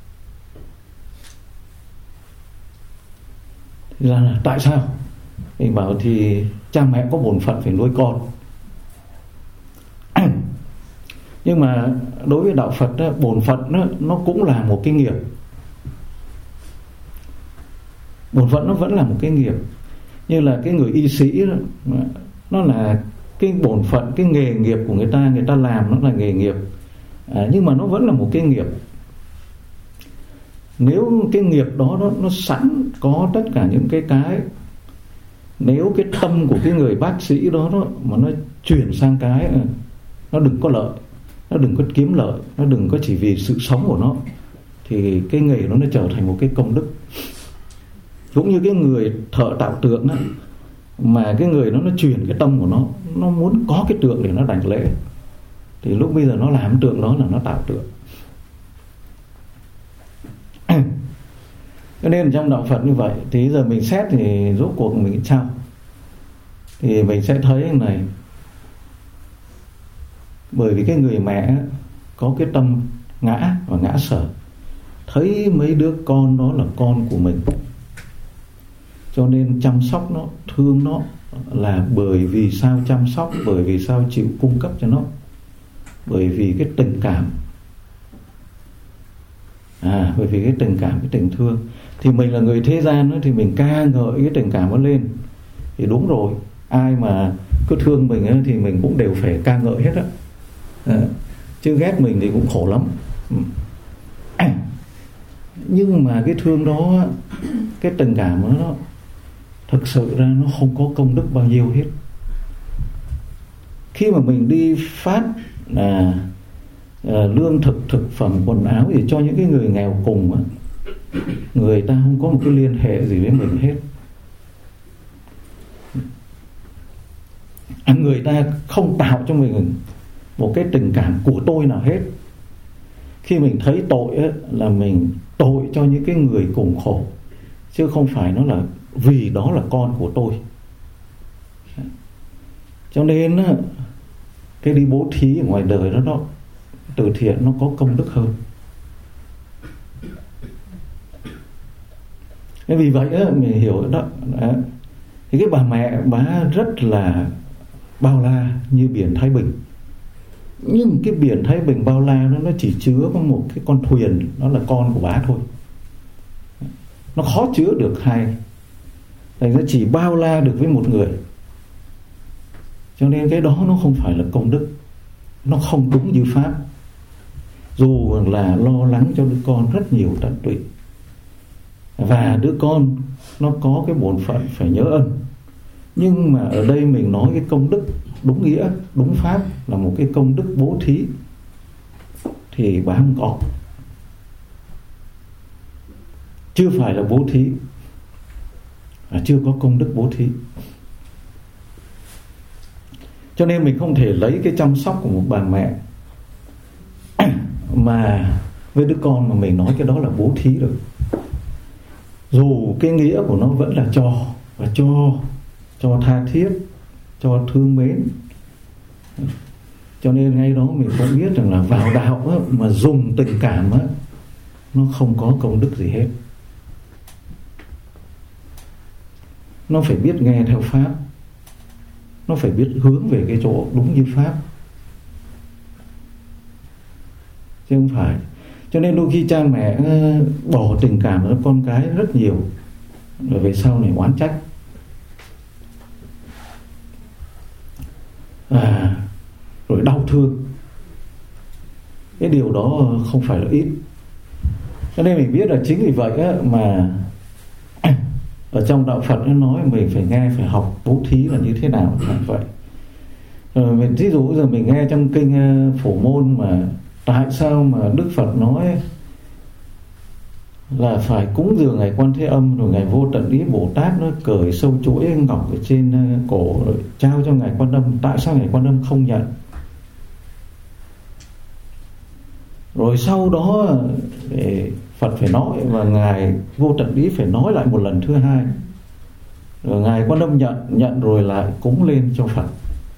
Thì là tại sao? Mình bảo thì cha mẹ có bổn phận phải nuôi con. Nhưng mà đối với đạo Phật đó, bổn phận đó, nó cũng là một cái nghiệp. Bổn phận nó vẫn là một cái nghiệp. Như là cái người y sĩ đó, nó là cái bổn phận, cái nghề nghiệp của người ta làm nó là nghề nghiệp, nhưng mà nó vẫn là một cái nghiệp. Nếu cái nghiệp đó nó sẵn có tất cả những cái nếu cái tâm của cái người bác sĩ đó mà nó chuyển sang cái nó đừng có lợi, nó đừng có kiếm lợi, nó đừng có chỉ vì sự sống của nó, thì cái nghề nó trở thành một cái công đức. Cũng như cái người thợ tạo tượng đó, mà cái người nó chuyển cái tâm của nó muốn có cái tượng để nó đảnh lễ, thì lúc bây giờ nó làm tượng đó là nó tạo tượng. Cho nên trong đạo Phật như vậy, thì giờ mình xét thì rốt cuộc mình sao? Thì mình sẽ thấy này, bởi vì cái người mẹ có cái tâm ngã và ngã sở, thấy mấy đứa con đó là con của mình, cho nên chăm sóc nó, thương nó, là bởi vì sao chăm sóc, bởi vì sao chịu cung cấp cho nó, bởi vì cái tình cảm, bởi vì cái tình cảm, cái tình thương. Thì mình là người thế gian đó, thì mình ca ngợi cái tình cảm nó lên thì đúng rồi, ai mà cứ thương mình ấy, thì mình cũng đều phải ca ngợi hết á, chứ ghét mình thì cũng khổ lắm. Nhưng mà cái thương đó, cái tình cảm đó, nó thực sự ra nó không có công đức bao nhiêu hết. Khi mà mình đi phát lương thực, thực phẩm, quần áo gì cho những cái người nghèo cùng á, người ta không có một cái liên hệ gì với mình hết. Người ta không tạo cho mình một cái tình cảm của tôi nào hết. Khi mình thấy tội á, là mình tội cho những cái người cùng khổ, chứ không phải nó là vì đó là con của tôi. Cho nên á, cái đi bố thí ở ngoài đời đó, từ thiện nó có công đức hơn. Vì vậy á, mình hiểu đó. Thì cái bà mẹ bà rất là bao la như biển Thái Bình. Nhưng cái biển Thái Bình bao la nó chỉ chứa có một cái con thuyền, nó là con của bà thôi. Nó khó chứa được hai, thành ra chỉ bao la được với một người. Cho nên cái đó nó không phải là công đức, nó không đúng như pháp. Dù là lo lắng cho đứa con rất nhiều tận tụy, và đứa con nó có cái bổn phận phải nhớ ân, nhưng mà ở đây mình nói cái công đức đúng nghĩa, đúng pháp là một cái công đức bố thí thì bà không có, chưa phải là bố thí, chưa có công đức bố thí. Cho nên mình không thể lấy cái chăm sóc của một bà mẹ mà với đứa con mà mình nói cái đó là bố thí được. Dù cái nghĩa của nó vẫn là cho, và cho tha thiết, cho thương mến. Cho nên ngay đó mình cũng biết rằng là vào đạo á, mà dùng tình cảm á, nó không có công đức gì hết. Nó phải biết nghe theo pháp, nó phải biết hướng về cái chỗ đúng như pháp, chứ không phải. Cho nên đôi khi cha mẹ bỏ tình cảm ở con cái rất nhiều, rồi về sau này oán trách. Rồi đau thương. Cái điều đó không phải là ít. Cho nên mình biết là chính vì vậy á, mà ở trong đạo Phật nó nói mình phải nghe, phải học bố thí là như thế nào là vậy. Rồi mình ví dụ giờ mình nghe trong kinh Phổ Môn mà tại sao mà Đức Phật nói là phải cúng dường Ngài Quan Thế Âm, rồi Ngài Vô Tận Ý Bồ Tát nó cởi sâu chuỗi ngọc ở trên cổ rồi trao cho Ngài Quan Âm. Tại sao Ngài Quan Âm không nhận? Rồi sau đó Phật phải nói, và Ngài Vô Tận Ý phải nói lại một lần thứ hai, rồi Ngài Quan Âm nhận rồi lại cúng lên cho Phật.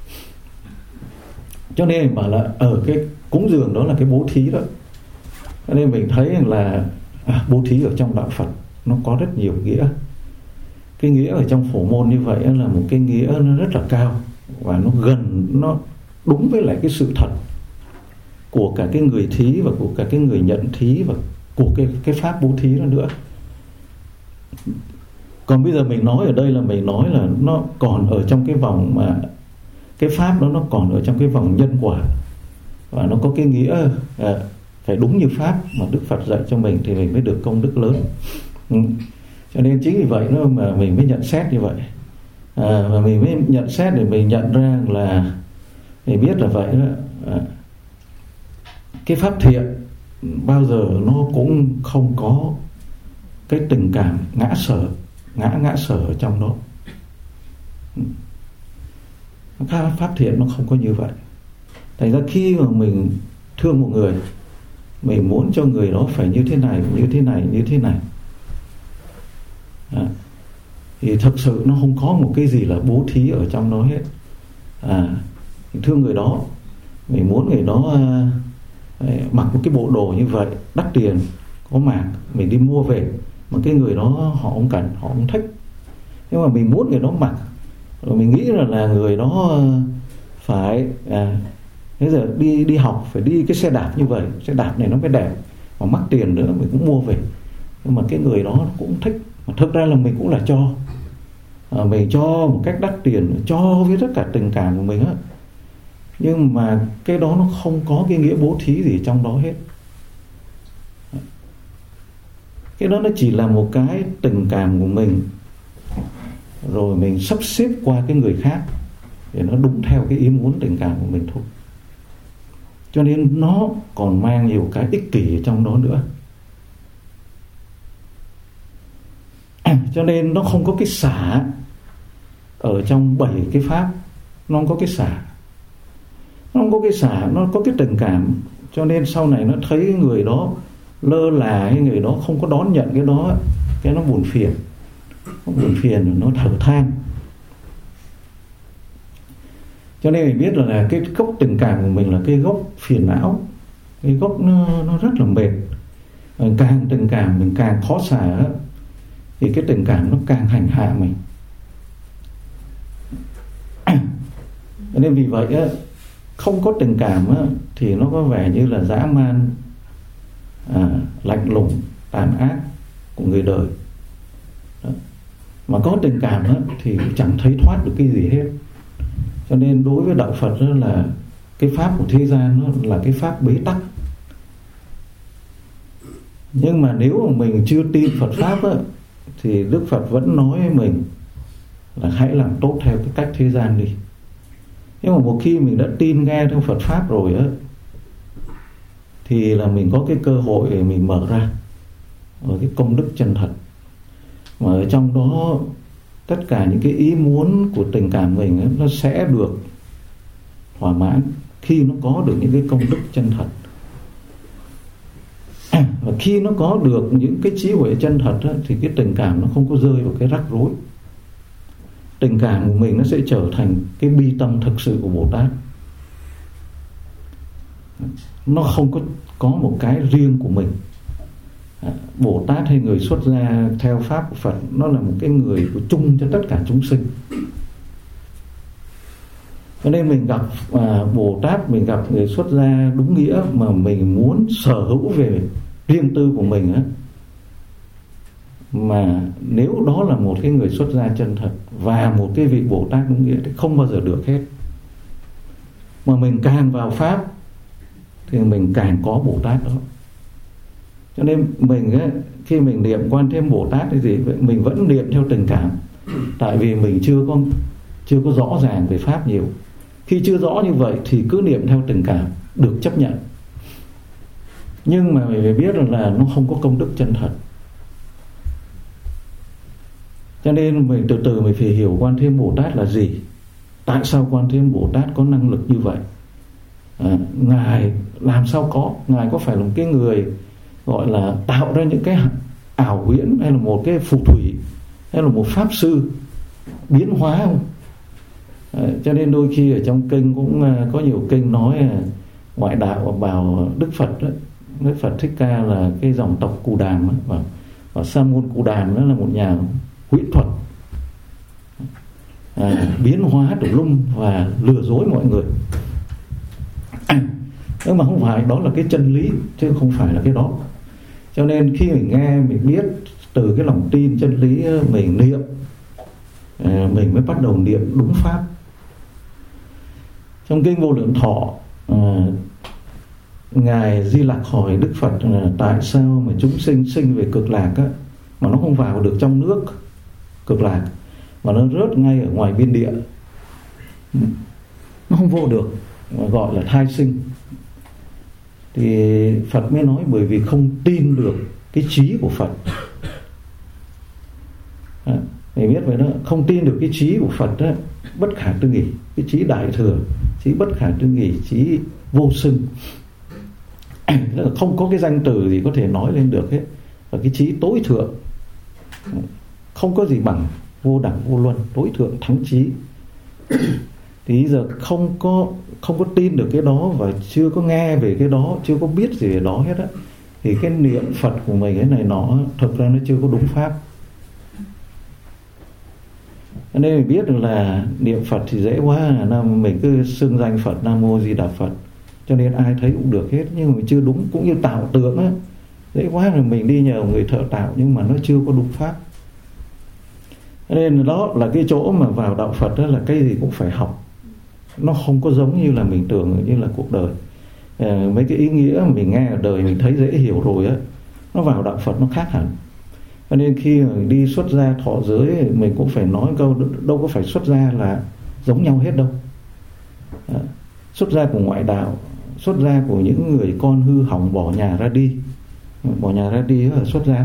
Cho nên bảo là ở cái cúng dường đó là cái bố thí đó. Cho nên mình thấy là bố thí ở trong đạo Phật nó có rất nhiều nghĩa. Cái nghĩa ở trong Phổ Môn như vậy là một cái nghĩa nó rất là cao, và nó gần, nó đúng với lại cái sự thật của cả cái người thí và của cả cái người nhận thí và của cái pháp bố thí đó nữa. Còn bây giờ mình nói ở đây là mình nói là nó còn ở trong cái vòng mà cái pháp đó nó còn ở trong cái vòng nhân quả, và nó có cái nghĩa phải đúng như pháp mà Đức Phật dạy cho mình thì mình mới được công đức lớn. Cho nên chính vì vậy nó mà mình mới nhận xét như vậy, và mình mới nhận xét để mình nhận ra là mình biết là vậy đó. Cái pháp thiện bao giờ nó cũng không có cái tình cảm ngã sở ở trong đó. Pháp thiện nó không có như vậy. Thành ra khi mà mình thương một người, mình muốn cho người đó phải như thế này, như thế này, như thế này, thì thực sự nó không có một cái gì là bố thí ở trong đó hết. Mình thương người đó, mình muốn người đó mặc một cái bộ đồ như vậy đắt tiền, có mạc, mình đi mua về mà cái người đó họ không cần, họ không thích. Nhưng mà mình muốn người đó mặc, rồi mình nghĩ là người đó phải bây giờ đi học phải đi cái xe đạp như vậy, xe đạp này nó mới đẹp mà mắc tiền nữa, mình cũng mua về. Nhưng mà cái người đó cũng thích, mà thực ra là mình cũng là cho, mình cho một cách đắt tiền, cho với tất cả tình cảm của mình á, nhưng mà cái đó nó không có cái nghĩa bố thí gì trong đó hết. Cái đó nó chỉ là một cái tình cảm của mình, rồi mình sắp xếp qua cái người khác để nó đúng theo cái ý muốn tình cảm của mình thôi. Cho nên nó còn mang nhiều cái ích kỷ ở trong đó nữa. Cho nên nó không có cái xả. Ở trong 7 cái pháp nó không có cái xả. Nó không có cái xả, nó có cái tình cảm. Cho nên sau này nó thấy người đó lơ là, cái người đó không có đón nhận cái đó, cái nó buồn phiền. Nó buồn phiền, nó thở than. Cho nên mình biết là cái gốc tình cảm của mình là cái gốc phiền não. Cái gốc nó rất là mệt. Càng tình cảm mình càng khó xả, thì cái tình cảm nó càng hành hạ mình. Nên vì vậy á, không có tình cảm á, thì nó có vẻ như là dã man, lạnh lùng, tàn ác của người đời. Đó. Mà có tình cảm á, thì chẳng thấy thoát được cái gì hết. Cho nên đối với đạo Phật đó là cái pháp của thế gian nó là cái pháp bế tắc. Nhưng mà nếu mà mình chưa tin Phật pháp á, thì Đức Phật vẫn nói với mình là hãy làm tốt theo cái cách thế gian đi. Nhưng mà một khi mình đã tin nghe theo Phật pháp rồi á, thì là mình có cái cơ hội để mình mở ra ở cái công đức chân thật. Mà ở trong đó tất cả những cái ý muốn của tình cảm mình ấy, nó sẽ được thỏa mãn khi nó có được những cái công đức chân thật. Và khi nó có được những cái trí huệ chân thật ấy, thì cái tình cảm nó không có rơi vào cái rắc rối. Tình cảm của mình nó sẽ trở thành cái bi tâm thực sự của Bồ Tát. Nó không có một cái riêng của mình. Bồ Tát hay người xuất gia theo pháp của Phật, nó là một cái người của chung cho tất cả chúng sinh. Cho nên mình gặp Bồ Tát, mình gặp người xuất gia đúng nghĩa mà mình muốn sở hữu về riêng tư của mình á, mà nếu đó là một cái người xuất gia chân thật và một cái vị Bồ Tát đúng nghĩa thì không bao giờ được hết. Mà mình càng vào pháp thì mình càng có Bồ Tát đó. Cho nên mình ấy, khi mình niệm Quan Thế Âm Bồ Tát thì gì, mình vẫn niệm theo tình cảm. Tại vì mình chưa có rõ ràng về pháp nhiều. Khi chưa rõ như vậy thì cứ niệm theo tình cảm được chấp nhận. Nhưng mà mình phải biết là nó không có công đức chân thật. Cho nên mình từ từ mình phải hiểu Quan Thế Âm Bồ Tát là gì. Tại sao Quan Thế Âm Bồ Tát có năng lực như vậy? Ngài làm sao có? Ngài có phải là một cái người gọi là tạo ra những cái ảo huyễn, hay là một cái phù thủy, hay là một pháp sư biến hóa không? Cho nên đôi khi ở trong kinh cũng có nhiều kinh nói ngoại đạo bảo Đức Phật đó, Đức Phật Thích Ca là cái dòng tộc Cù Đàm đó, và Sa môn Cù Đàm đó là một nhà huyễn thuật, biến hóa tùm lum và lừa dối mọi người. Nhưng mà không phải đó là cái chân lý, chứ không phải là cái đó. Cho nên khi mình nghe, mình biết từ cái lòng tin chân lý, mình niệm, mình mới bắt đầu niệm đúng pháp. Trong kinh Vô Lượng Thọ, Ngài Di Lặc hỏi Đức Phật là tại sao mà chúng sinh về cực lạc á, mà nó không vào được trong nước cực lạc, mà nó rớt ngay ở ngoài biên địa, nó không vô được, gọi là thai sinh. Thì Phật mới nói bởi vì không tin được cái trí của Phật. Mình biết vậy đó, không tin được cái trí của Phật đó, bất khả tư nghì, cái trí đại thừa, trí bất khả tư nghì, trí vô xưng. Không có cái danh từ gì có thể nói lên được hết. Và cái trí tối thượng, không có gì bằng, vô đẳng vô luân, tối thượng thắng trí. Thì giờ không có tin được cái đó, và chưa có nghe về cái đó, chưa có biết gì về đó hết á, thì cái niệm Phật của mình cái này nó thực ra nó chưa có đúng pháp. Cho nên mình biết được là niệm Phật thì dễ quá, là mình cứ xưng danh Phật Nam Mô Di Đà Phật, cho nên ai thấy cũng được hết. Nhưng mà chưa đúng, cũng như tạo tượng á, dễ quá là mình đi nhờ người thợ tạo, nhưng mà nó chưa có đúng pháp. Cho nên đó là cái chỗ mà vào đạo Phật đó, là cái gì cũng phải học. Nó không có giống như là mình tưởng như là cuộc đời. Mấy cái ý nghĩa mình nghe ở đời mình thấy dễ hiểu rồi á, nó vào đạo Phật nó khác hẳn. Cho nên khi mình đi xuất gia thọ giới, mình cũng phải nói câu đâu có phải xuất gia là giống nhau hết đâu. Xuất gia của ngoại đạo, xuất gia của những người con hư hỏng bỏ nhà ra đi là xuất gia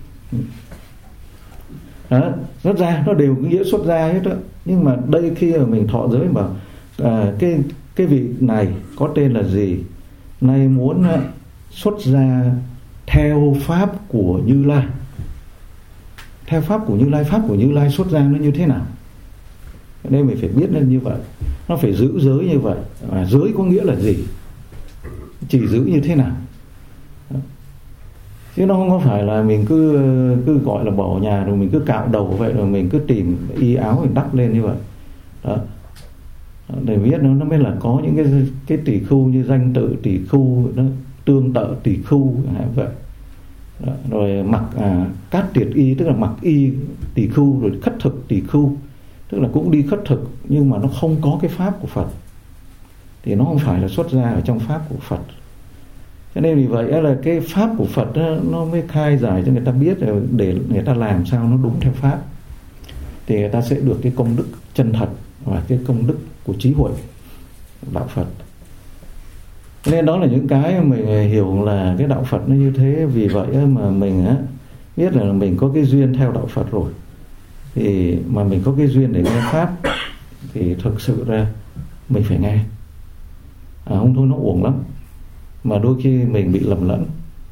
đó. Xuất gia nó đều nghĩa xuất gia hết đó. Nhưng mà đây khi mà mình thọ giới bảo cái vị này có tên là gì, nay muốn xuất gia theo pháp của Như Lai. Theo pháp của Như Lai, pháp của Như Lai xuất gia nó như thế nào? Nên mình phải biết lên như vậy. Nó phải giữ giới như vậy. Giới có nghĩa là gì? Chỉ giữ như thế nào? Chứ nó không có phải là mình cứ gọi là bỏ nhà rồi mình cứ cạo đầu vậy, rồi mình cứ tìm y áo mình đắp lên như vậy đó. Để biết nó mới là có những cái tỷ khu như danh tự tỷ khu, nó tương tự tỷ khu vậy đó. Rồi mặc cát tiệt y, tức là mặc y tỷ khu, rồi khất thực tỷ khu, tức là cũng đi khất thực nhưng mà nó không có cái pháp của Phật, thì nó không phải là xuất gia ở trong pháp của Phật. Cho nên vì vậy là cái pháp của Phật đó, nó mới khai giải cho người ta biết, để người ta làm sao nó đúng theo pháp, thì người ta sẽ được cái công đức chân thật và cái công đức của trí huệ đạo Phật. Nên đó là những cái mình hiểu là cái đạo Phật nó như thế. Vì vậy mà mình biết là mình có cái duyên theo đạo Phật rồi, thì mà mình có cái duyên để nghe pháp, thì thực sự ra mình phải nghe. Không thôi nó uổng lắm, mà đôi khi mình bị lầm lẫn.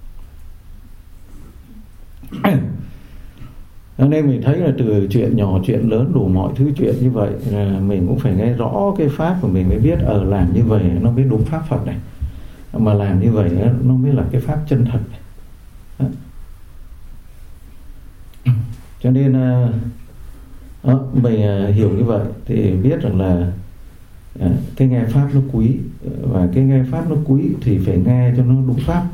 Nên mình thấy là từ chuyện nhỏ chuyện lớn đủ mọi thứ chuyện như vậy, là mình cũng phải nghe rõ cái pháp của mình mới biết làm như vậy nó mới đúng pháp Phật này, mà làm như vậy nó mới là cái pháp chân thật này. Cho nên mình hiểu như vậy thì biết rằng là cái nghe pháp nó quý, và cái nghe pháp nó quý thì phải nghe cho nó đúng pháp.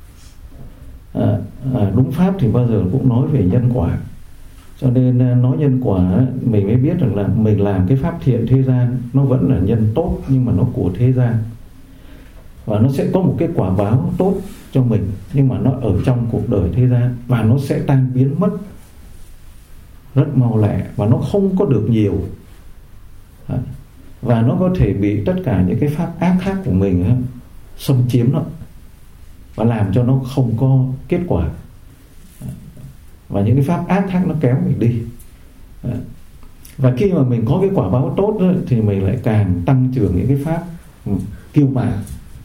Đúng pháp thì bao giờ cũng nói về nhân quả. Cho nên nói nhân quả mình mới biết rằng là mình làm cái pháp thiện thế gian nó vẫn là nhân tốt, nhưng mà nó của thế gian, và nó sẽ có một cái quả báo tốt cho mình, nhưng mà nó ở trong cuộc đời thế gian, và nó sẽ tan biến mất rất mau lẹ, và nó không có được nhiều, và nó có thể bị tất cả những cái pháp ác khác của mình xâm chiếm nó và làm cho nó không có kết quả, và những cái pháp ác khác nó kéo mình đi. Và khi mà mình có cái quả báo tốt đó, thì mình lại càng tăng trưởng những cái pháp kiêu mạn,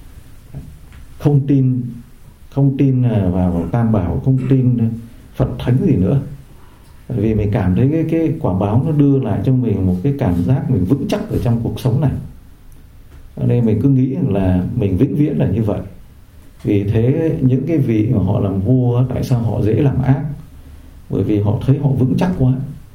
không tin vào Tam Bảo, không tin Phật Thánh gì nữa. Bởi vì mình cảm thấy cái quả báo nó đưa lại cho mình một cái cảm giác mình vững chắc ở trong cuộc sống này. Cho nên mình cứ nghĩ là mình vĩnh viễn là như vậy. Vì thế những cái vị mà họ làm vua, tại sao họ dễ làm ác? Bởi vì họ thấy họ vững chắc quá.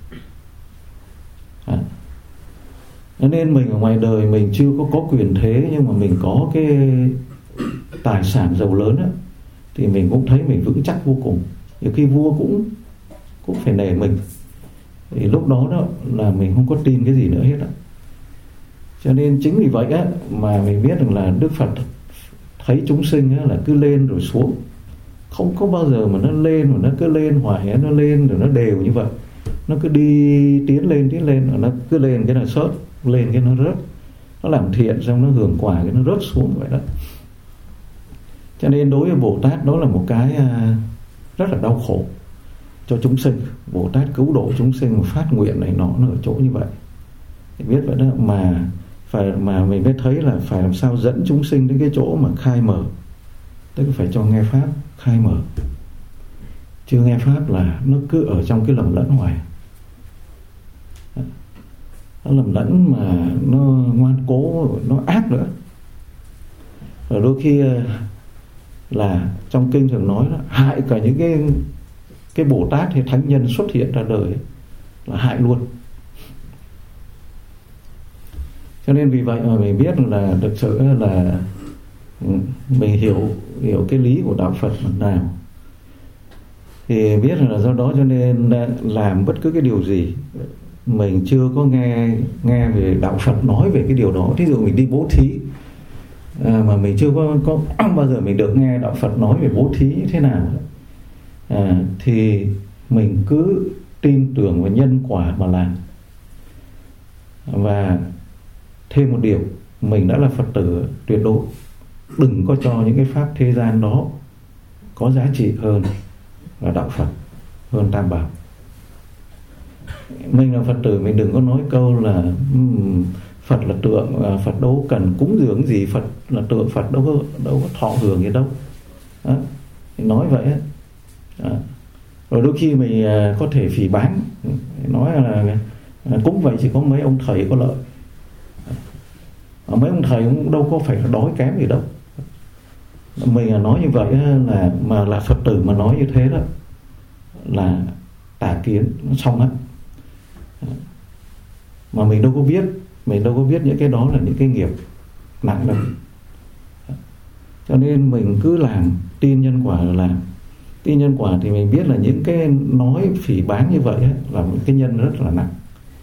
Nên mình ở ngoài đời mình chưa có quyền thế, nhưng mà mình có cái tài sản giàu lớn á, thì mình cũng thấy mình vững chắc vô cùng. Nhiều khi vua cũng phải nể mình, thì lúc đó là mình không có tin cái gì nữa hết á. Cho nên chính vì vậy á mà mình biết rằng là Đức Phật thấy chúng sinh á, là cứ lên rồi xuống, không có bao giờ mà nó lên mà nó cứ lên hoài, nó lên rồi nó đều như vậy, nó cứ đi tiến lên rồi nó cứ lên cái là sớt, lên cái nó rớt, nó làm thiện xong nó hưởng quả cái nó rớt xuống vậy đó. Cho nên đối với Bồ Tát đó là một cái rất là đau khổ cho chúng sinh. Bồ Tát cứu độ chúng sinh, phát nguyện này nó ở chỗ như vậy, thì biết vậy đó. Mà mình mới thấy là phải làm sao dẫn chúng sinh đến cái chỗ mà khai mở, tức là phải cho nghe pháp khai mở. Chưa nghe pháp là nó cứ ở trong cái lầm lẫn hoài. nó lầm lẫn mà nó ngoan cố, nó ác nữa. Và đôi khi là trong kinh thường nói là hại cả những cái Bồ Tát hay thánh nhân xuất hiện ra đời ấy, là hại luôn. Cho nên vì vậy mà mình biết là thực sự là mình hiểu cái lý của đạo Phật phần nào, thì biết là do đó cho nên làm bất cứ cái điều gì mình chưa có nghe về đạo Phật nói về cái điều đó. Thí dụ mình đi bố thí mà mình chưa có bao giờ mình được nghe đạo Phật nói về bố thí như thế nào, thì mình cứ tin tưởng vào nhân quả mà làm. Và thêm một điều, mình đã là Phật tử tuyệt đối, đừng có cho những cái pháp thế gian đó có giá trị hơn là đạo Phật, hơn Tam Bảo. Mình là Phật tử, mình đừng có nói câu là Phật là tượng, Phật đâu cần cúng dường gì, Phật là tượng, Phật đâu có thọ hưởng gì đâu. Đó, nói vậy á. Rồi đôi khi mình có thể phỉ báng, nói là cúng vậy chỉ có mấy ông thầy có lợi. Mấy ông thầy cũng đâu có phải là đói kém gì đâu. Mình nói như vậy là mà là Phật tử mà nói như thế đó là tà kiến, nó xong hết. Mà mình đâu có biết những cái đó là những cái nghiệp nặng đâu. Cho nên mình cứ làm, tin nhân quả là làm. Tin nhân quả thì mình biết là những cái nói phỉ báng như vậy là một cái nhân rất là nặng.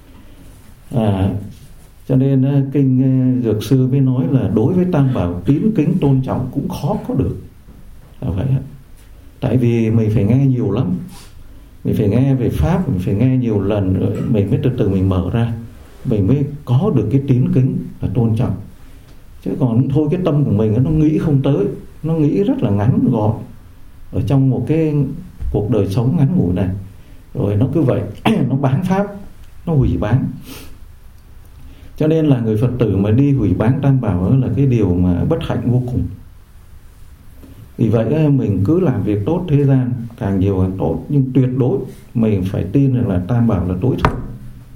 Cho nên kinh Dược Sư mới nói là đối với Tam Bảo tín kính tôn trọng cũng khó có được, là vậy. Tại vì mình phải nghe nhiều lắm, mình phải nghe về pháp, mình phải nghe nhiều lần rồi mình mới từ từ mình mở ra, mình mới có được cái tín kính và tôn trọng. Chứ còn thôi cái tâm của mình nó nghĩ không tới, nó nghĩ rất là ngắn gọn ở trong một cái cuộc đời sống ngắn ngủi này, rồi nó cứ vậy nó bán pháp, nó hủy bán. Cho nên là người Phật tử mà đi hủy bán Tam Bảo là cái điều mà bất hạnh vô cùng. Vì vậy mình cứ làm việc tốt thế gian càng nhiều càng tốt, nhưng tuyệt đối mình phải tin là Tam Bảo là tối thượng.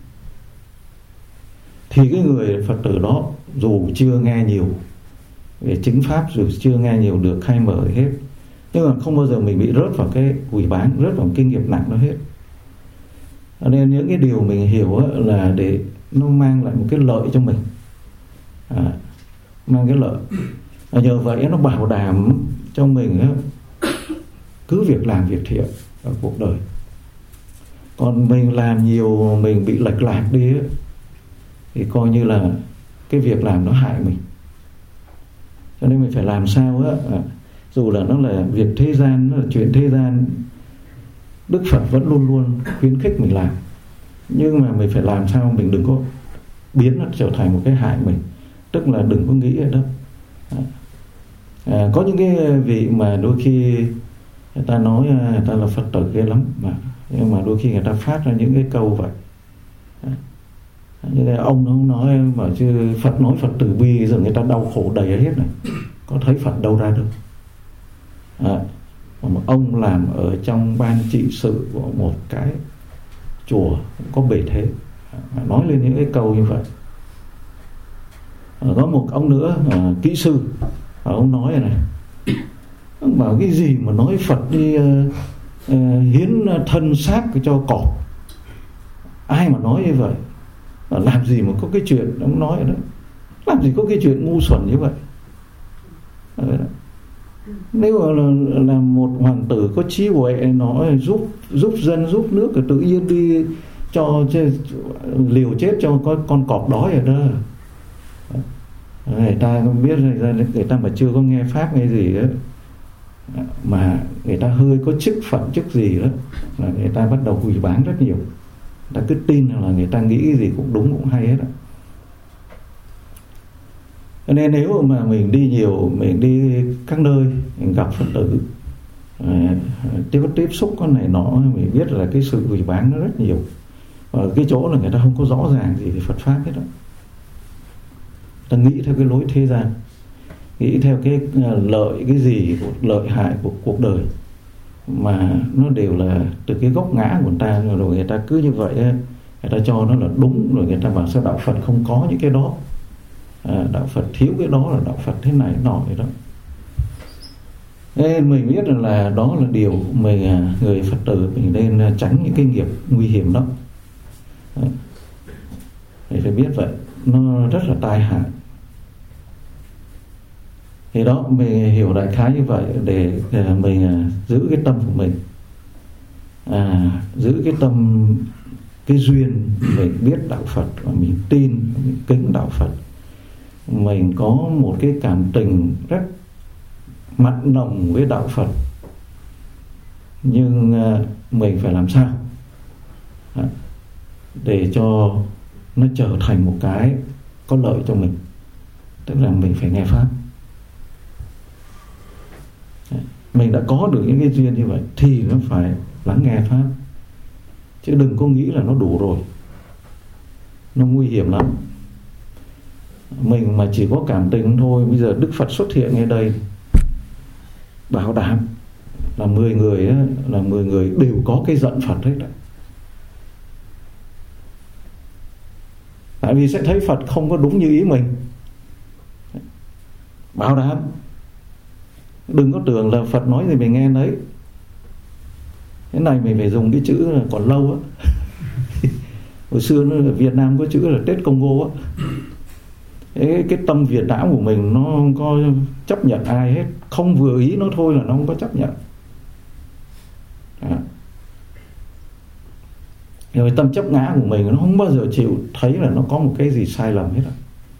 Thì cái người Phật tử đó dù chưa nghe nhiều về chính pháp, dù chưa nghe nhiều được khai mở hết, nhưng mà không bao giờ mình bị rớt vào cái hủy bán, rớt vào kinh nghiệp nặng đó hết. Nên những cái điều mình hiểu là để nó mang lại một cái lợi cho mình, mang cái lợi. Nhờ vậy nó bảo đảm cho mình cứ việc làm việc thiện ở cuộc đời. Còn mình làm nhiều, mình bị lệch lạc đi thì coi như là cái việc làm nó hại mình. Cho nên mình phải làm sao dù là nó là việc thế gian, nó là chuyện thế gian, Đức Phật vẫn luôn luôn khuyến khích mình làm. Nhưng mà mình phải làm sao mình đừng có biến nó trở thành một cái hại mình. Tức là đừng có nghĩ ở đó. Có những cái vị mà đôi khi người ta nói người ta là Phật tử ghê lắm nhưng mà đôi khi người ta phát ra những cái câu vậy. Như là ông nó không nói mà chứ Phật nói Phật từ bi, giờ người ta đau khổ đầy hết này, có thấy Phật đâu ra đâu. Mà ông làm ở trong ban trị sự của một cái chùa có bề thế, nói lên những cái câu như vậy. Có một ông nữa kỹ sư, ông nói này, ông bảo cái gì mà nói Phật đi hiến thân xác cho cọp, ai mà nói như vậy, làm gì mà có cái chuyện, ông nói đó, làm gì có cái chuyện ngu xuẩn như vậy. Nếu là một hoàng tử có trí huệ, nói giúp dân giúp nước, thì tự nhiên đi cho liều chết cho con cọp đói ở đó. Người ta không biết, người ta mà chưa có nghe pháp nghe gì đó, mà người ta hơi có chức phận chức gì đó là người ta bắt đầu hủy bán rất nhiều. Người ta cứ tin là người ta nghĩ gì cũng đúng cũng hay hết đó. Cho nên nếu mà mình đi nhiều, mình đi các nơi, mình gặp Phật tử, tiếp xúc con này nọ, mình biết là cái sự hủy bán nó rất nhiều. Ở cái chỗ là người ta không có rõ ràng gì về Phật pháp hết đó. Ta nghĩ theo cái lối thế gian, nghĩ theo cái lợi, cái gì, lợi hại của cuộc đời, mà nó đều là từ cái gốc ngã của người ta. Rồi người ta cứ như vậy người ta cho nó là đúng, rồi người ta bảo sao đạo Phật không có những cái đó, đạo Phật thiếu cái đó, là đạo Phật thế này nọ vậy đó. Nên mình biết là đó là điều mình, người Phật tử mình nên tránh những cái nghiệp nguy hiểm đó. Mình phải biết vậy, nó rất là tai hại. Thì đó, mình hiểu đại khái như vậy để mình giữ cái tâm của mình, giữ cái tâm, cái duyên mình biết đạo Phật và mình tin, mình kính đạo Phật. Mình có một cái cảm tình rất mặn nồng với đạo Phật, nhưng mình phải làm sao để cho nó trở thành một cái có lợi cho mình. Tức là mình phải nghe Pháp. Mình đã có được những cái duyên như vậy thì nó phải lắng nghe Pháp, chứ đừng có nghĩ là nó đủ rồi. Nó nguy hiểm lắm. Mình mà chỉ có cảm tình thôi, bây giờ Đức Phật xuất hiện ngay đây, bảo đảm là 10 người á, là 10 người đều có cái giận Phật hết đấy. Tại vì sẽ thấy Phật không có đúng như ý mình. Bảo đảm. Đừng có tưởng là Phật nói gì mình nghe đấy. Cái này mình phải dùng cái chữ là còn lâu á. Hồi xưa ở Việt Nam có chữ là Tết Congo á. Cái tâm Việt não của mình nó không có chấp nhận ai hết. Không vừa ý nó thôi là nó không có chấp nhận. Rồi tâm chấp ngã của mình nó không bao giờ chịu thấy là nó có một cái gì sai lầm hết.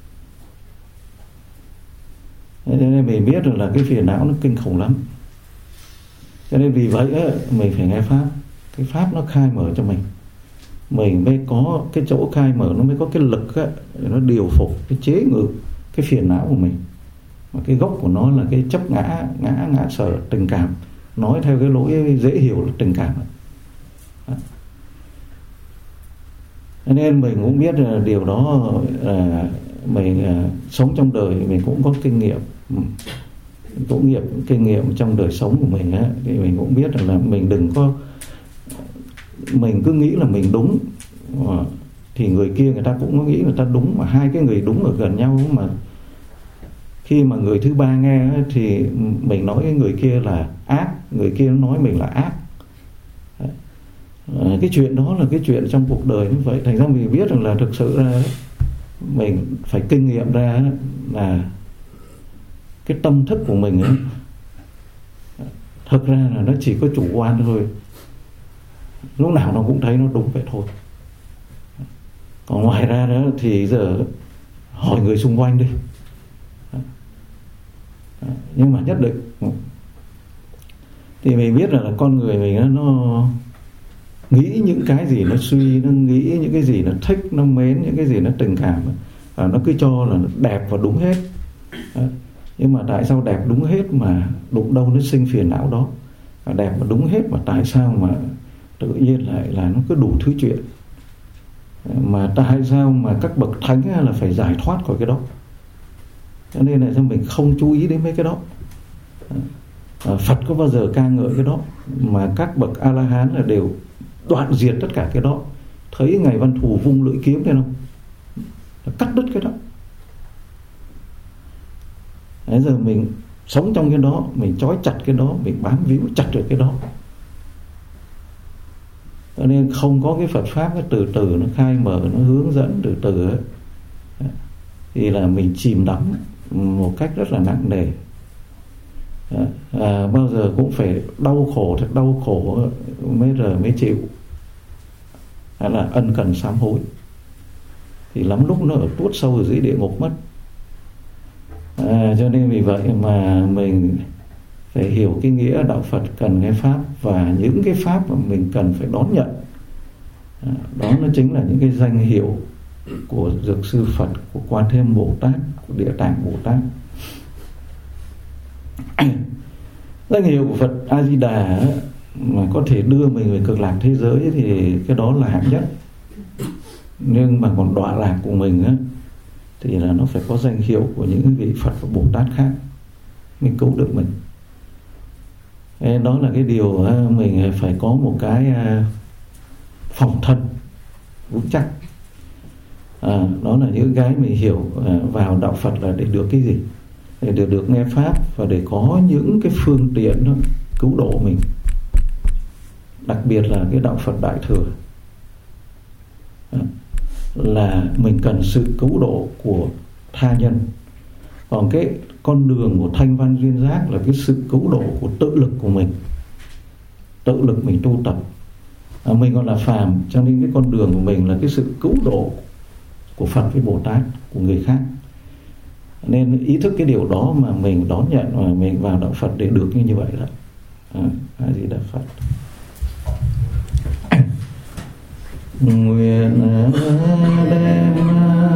Cho nên mình biết được là cái phiền não nó kinh khủng lắm. Cho nên vì vậy mình phải nghe Pháp. Cái Pháp nó khai mở cho mình mới có cái chỗ khai mở, nó mới có cái lực để nó điều phục, cái chế ngự cái phiền não của mình. Và cái gốc của nó là cái chấp ngã sở tình cảm. Nói theo cái lỗi dễ hiểu là tình cảm. Cho nên mình cũng biết là điều đó, mình sống trong đời mình cũng có kinh nghiệm, kinh nghiệm trong đời sống của mình á, thì mình cũng biết là mình đừng có, mình cứ nghĩ là mình đúng thì người kia người ta cũng có nghĩ người ta đúng, mà hai cái người đúng ở gần nhau, mà khi mà người thứ ba nghe thì mình nói cái người kia là ác, người kia nói mình là ác. Cái chuyện đó là cái chuyện trong cuộc đời như vậy. Thành ra mình biết rằng là thực sự ra mình phải kinh nghiệm ra là cái tâm thức của mình ấy, thực ra là nó chỉ có chủ quan thôi. Lúc nào nó cũng thấy nó đúng vậy thôi. Còn ngoài ra đó thì giờ hỏi người xung quanh đi. Nhưng mà nhất định thì mình biết là con người mình nó nghĩ những cái gì nó suy, nó nghĩ những cái gì nó thích, nó mến, những cái gì nó tình cảm, và nó cứ cho là đẹp và đúng hết. Nhưng mà tại sao đẹp đúng hết mà đụng đâu nó sinh phiền não đó? Và đẹp mà đúng hết mà tại sao mà tự nhiên lại là nó cứ đủ thứ chuyện? Mà tại sao mà các bậc thánh là phải giải thoát khỏi cái đó? Cho nên là mình không chú ý đến mấy cái đó. Phật có bao giờ ca ngợi cái đó, mà các bậc A-la-hán là đều đoạn diệt tất cả cái đó. Thấy Ngài Văn Thù vung lưỡi kiếm thấy không? Cắt đứt cái đó. Bây giờ mình sống trong cái đó, mình trói chặt cái đó, mình bám víu chặt được cái đó. Cho nên không có cái Phật Pháp cái từ từ nó khai mở, nó hướng dẫn từ từ ấy, thì là mình chìm đắm một cách rất là nặng nề. Bao giờ cũng phải đau khổ, thật đau khổ mới chịu. Hay là ân cần sám hối. Thì lắm lúc nó ở tuốt sâu ở dưới địa ngục mất. Cho nên vì vậy mà mình phải hiểu cái nghĩa đạo Phật cần nghe Pháp, và những cái Pháp mà mình cần phải đón nhận. Đó nó chính là những cái danh hiệu của Dược Sư Phật, của Quan Thế Âm Bồ Tát, của Địa Tạng Bồ Tát. Danh hiệu của Phật A Di Đà mà có thể đưa mình về cực lạc thế giới thì cái đó là hạng nhất. Nhưng mà còn đọa lạc của mình á, thì là nó phải có danh hiệu của những vị Phật và Bồ Tát khác mới cứu được mình. Đó là cái điều mình phải có một cái phòng thân. vững chắc. Đó là những cái mình hiểu vào đạo Phật là để được cái gì, để được nghe pháp và để có những cái phương tiện đó, cứu độ mình, đặc biệt là cái đạo Phật Đại Thừa. Là mình cần sự cứu độ của tha nhân. Còn cái con đường của thanh văn duyên giác là cái sự cứu độ của tự lực của mình, tự lực mình tu tập. Mình còn là phàm, cho nên cái con đường của mình là cái sự cứu độ của Phật với Bồ Tát, của người khác. Nên ý thức cái điều đó mà mình đón nhận và mình vào đạo Phật để được như vậy đó. A Di Đà Phật. Nguyện đem